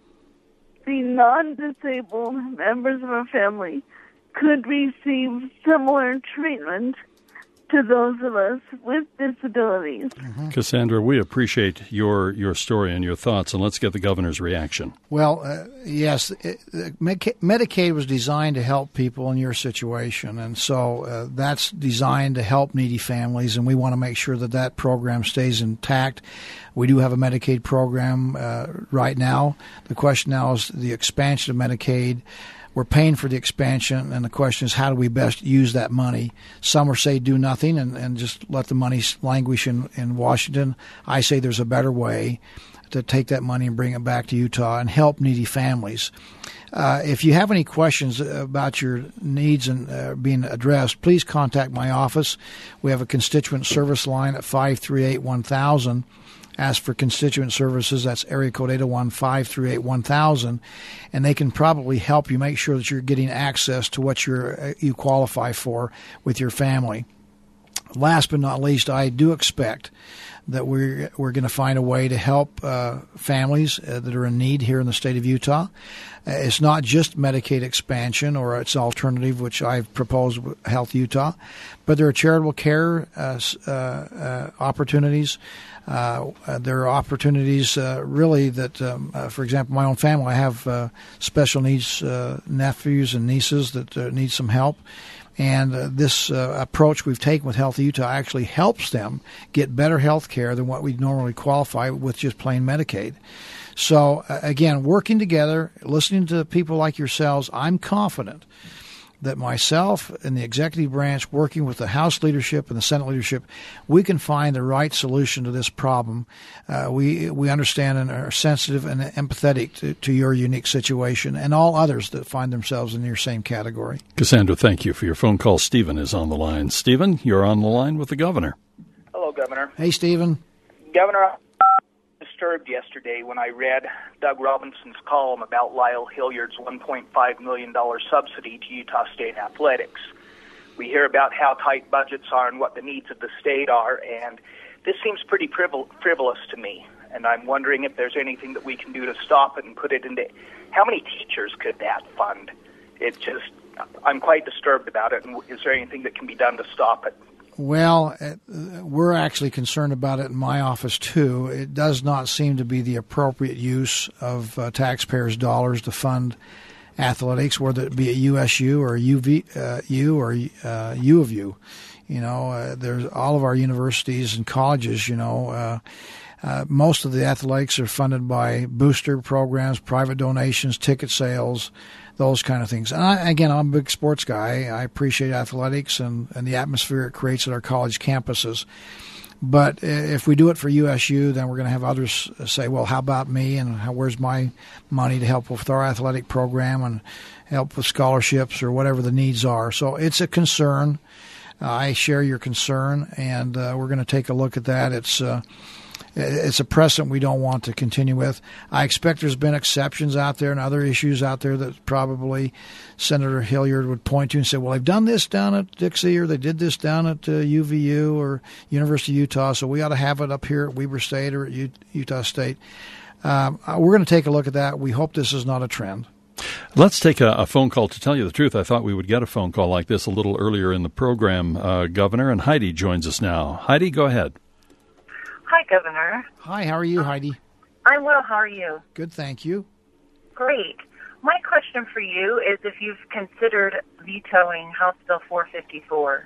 the non-disabled members of our family could receive similar treatment to those of us with disabilities. Mm-hmm. Cassandra, we appreciate your, your story and your thoughts, and let's get the governor's reaction. Well, uh, yes, it, uh, Medicaid was designed to help people in your situation, and so uh, that's designed to help needy families, and we want to make sure that that program stays intact. We do have a Medicaid program uh, right now. The question now is the expansion of Medicaid. We're paying for the expansion, and the question is how do we best use that money? Some will say do nothing and, and just let the money languish in, in Washington. I say there's a better way to take that money and bring it back to Utah and help needy families. Uh, if you have any questions about your needs and uh, being addressed, please contact my office. We have a constituent service line at five three eight, one thousand. Ask for constituent services. That's area code eight oh one, five three eight, one thousand. And they can probably help you make sure that you're getting access to what you're, you qualify for with your family. Last but not least, I do expect that we're we're going to find a way to help uh, families uh, that are in need here in the state of Utah. Uh, it's not just Medicaid expansion or its alternative, which I've proposed with Health Utah, but there are charitable care uh, uh, uh, opportunities. Uh, there are opportunities uh, really that, um, uh, for example, my own family, I have uh, special needs uh, nephews and nieces that uh, need some help. And uh, this uh, approach we've taken with Health Utah actually helps them get better health care than what we normally qualify with just plain Medicaid. So, uh, again, working together, listening to people like yourselves, I'm confident that myself and the executive branch, working with the House leadership and the Senate leadership, we can find the right solution to this problem. Uh, we we understand and are sensitive and empathetic to, to your unique situation and all others that find themselves in your same category. Cassandra, thank you for your phone call. Stephen is on the line. Stephen, you're on the line with the governor. Hello, Governor. Hey, Stephen. Governor, I was disturbed yesterday when I read Doug Robinson's column about Lyle Hilliard's one point five million dollars subsidy to Utah State athletics. We hear about how tight budgets are and what the needs of the state are, and this seems pretty frivol- frivolous to me. And I'm wondering if there's anything that we can do to stop it and put it into... How many teachers could that fund? It just... I'm quite disturbed about it, and is there anything that can be done to stop it? Well, we're actually concerned about it in my office, too. It does not seem to be the appropriate use of uh, taxpayers' dollars to fund athletics, whether it be at U S U or U V uh, U or uh, U of U. You know, uh, there's all of our universities and colleges. You know, uh, uh, most of the athletics are funded by booster programs, private donations, ticket sales, those kind of things. And I, again, I'm a big sports guy. I appreciate athletics and, and the atmosphere it creates at our college campuses. But if we do it for U S U, then we're going to have others say, well, how about me, and how, where's my money to help with our athletic program and help with scholarships or whatever the needs are. So it's a concern. Uh, I share your concern, and uh, we're going to take a look at that. It's uh, it's a precedent we don't want to continue with. I expect there's been exceptions out there and other issues out there that probably Senator Hilliard would point to and say, well, they've done this down at Dixie, or they did this down at uh, U V U or University of Utah, so we ought to have it up here at Weber State or at U- Utah State. Um, we're going to take a look at that. We hope this is not a trend. Let's take a, a phone call. To tell you the truth, I thought we would get a phone call like this a little earlier in the program, uh, Governor, and Heidi joins us now. Heidi, go ahead. Hi, Governor. Hi, how are you, Heidi? I'm well. How are you? Good, thank you. Great. My question for you is if you've considered vetoing House Bill four fifty-four.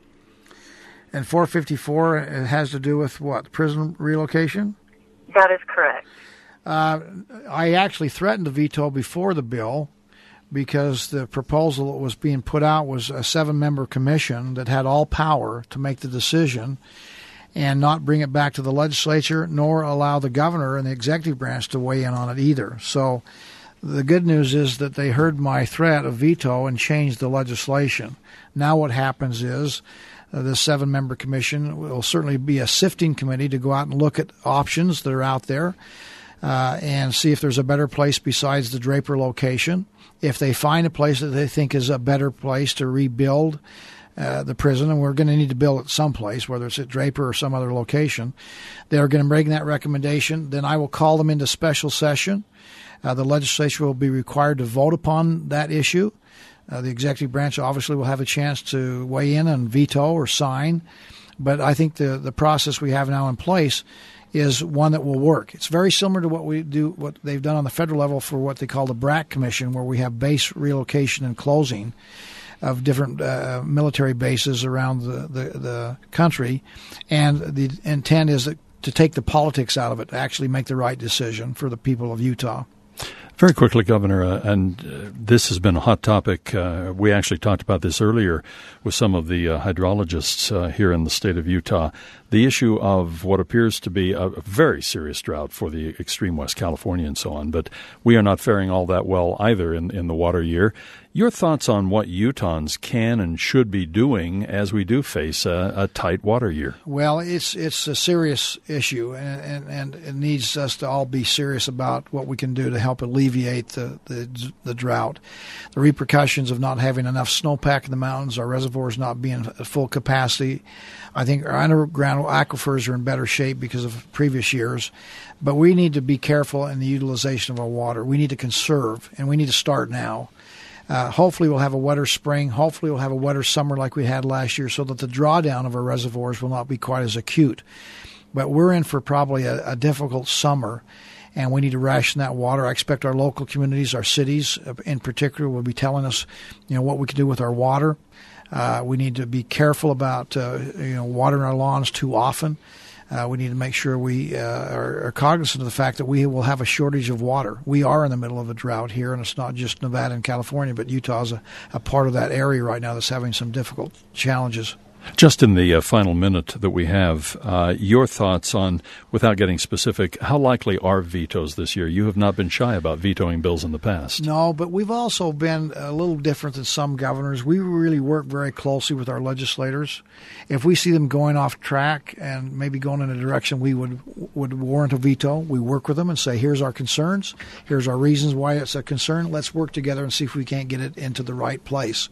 And four fifty-four it has to do with what, prison relocation? That is correct. Uh, I actually threatened to veto before the bill because the proposal that was being put out was a seven-member commission that had all power to make the decision and not bring it back to the legislature, nor allow the governor and the executive branch to weigh in on it either. So the good news is that they heard my threat of veto and changed the legislation. Now what happens is uh, the seven-member commission will certainly be a sifting committee to go out and look at options that are out there uh, and see if there's a better place besides the Draper location. If they find a place that they think is a better place to rebuild Uh, the prison, and we're going to need to build it someplace, whether it's at Draper or some other location, they're going to bring that recommendation. Then I will call them into special session. Uh, the legislature will be required to vote upon that issue. Uh, the executive branch obviously will have a chance to weigh in and veto or sign. But I think the, the process we have now in place is one that will work. It's very similar to what we do, what they've done on the federal level for what they call the BRAC Commission, where we have base relocation and closing of different uh, military bases around the, the, the country. And the intent is that, to take the politics out of it, to actually make the right decision for the people of Utah. Very quickly, Governor, uh, and uh, this has been a hot topic. Uh, we actually talked about this earlier with some of the uh, hydrologists uh, here in the state of Utah. The issue of what appears to be a very serious drought for the extreme West California and so on, but we are not faring all that well either in, in the water year. Your thoughts on what Utahns can and should be doing as we do face a, a tight water year? Well, it's it's a serious issue, and, and, and it needs us to all be serious about what we can do to help alleviate the, the, the drought. The repercussions of not having enough snowpack in the mountains, our reservoirs not being at full capacity. I think our underground aquifers are in better shape because of previous years, but we need to be careful in the utilization of our water. We need to conserve, and we need to start now. Uh, hopefully we'll have a wetter spring. Hopefully we'll have a wetter summer like we had last year, so that the drawdown of our reservoirs will not be quite as acute. But we're in for probably a, a difficult summer, and we need to ration that water. I expect our local communities, our cities in particular, will be telling us, you know, what we can do with our water. Uh, we need to be careful about uh, you know watering our lawns too often. Uh, we need to make sure we uh, are, are cognizant of the fact that we will have a shortage of water. We are in the middle of a drought here, and it's not just Nevada and California, but Utah is a, a part of that area right now that's having some difficult challenges. Just in the uh, final minute that we have, uh, your thoughts on, without getting specific, how likely are vetoes this year? You have not been shy about vetoing bills in the past. No, but we've also been a little different than some governors. We really work very closely with our legislators. If we see them going off track and maybe going in a direction we would would warrant a veto, we work with them and say, here's our concerns, here's our reasons why it's a concern. Let's work together and see if we can't get it into the right place.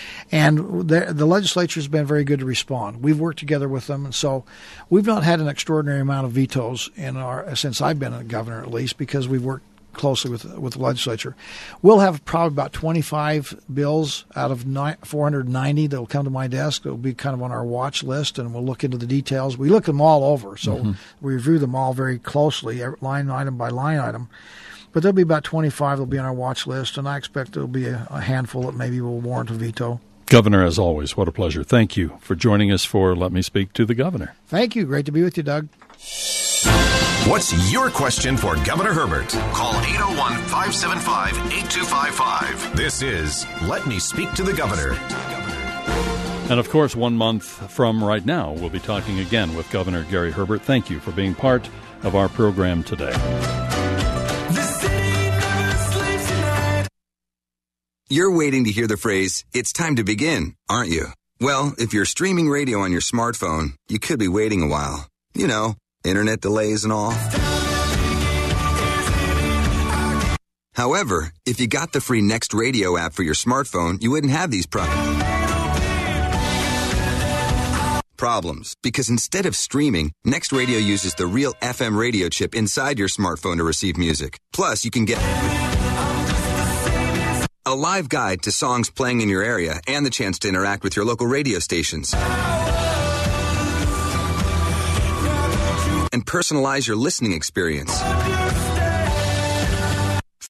And the, the legislature has been very good to respond. We've worked together with them, and so we've not had an extraordinary amount of vetoes in our since I've been a governor, at least, because we've worked closely with with the legislature. We'll have probably about twenty-five bills out of four hundred ninety that will come to my desk. That will be kind of on our watch list, and we'll look into the details. We look them all over, so mm-hmm. we review them all very closely, line item by line item. But there'll be about twenty-five that'll be on our watch list, and I expect there'll be a, a handful that maybe will warrant a veto. Governor, as always, what a pleasure. Thank you for joining us for Let Me Speak to the Governor. Thank you. Great to be with you, Doug. What's your question for Governor Herbert? Call eight oh one, five seven five, eight two five five. This is Let Me Speak to the Governor. And, of course, one month from right now, we'll be talking again with Governor Gary Herbert. Thank you for being part of our program today. You're waiting to hear the phrase, "It's time to begin," aren't you? Well, if you're streaming radio on your smartphone, you could be waiting a while. You know, internet delays and all. However, if you got the free Next Radio app for your smartphone, you wouldn't have these problems. Problems, because instead of streaming, Next Radio uses the real F M radio chip inside your smartphone to receive music. Plus, you can get a live guide to songs playing in your area and the chance to interact with your local radio stations. And personalize your listening experience.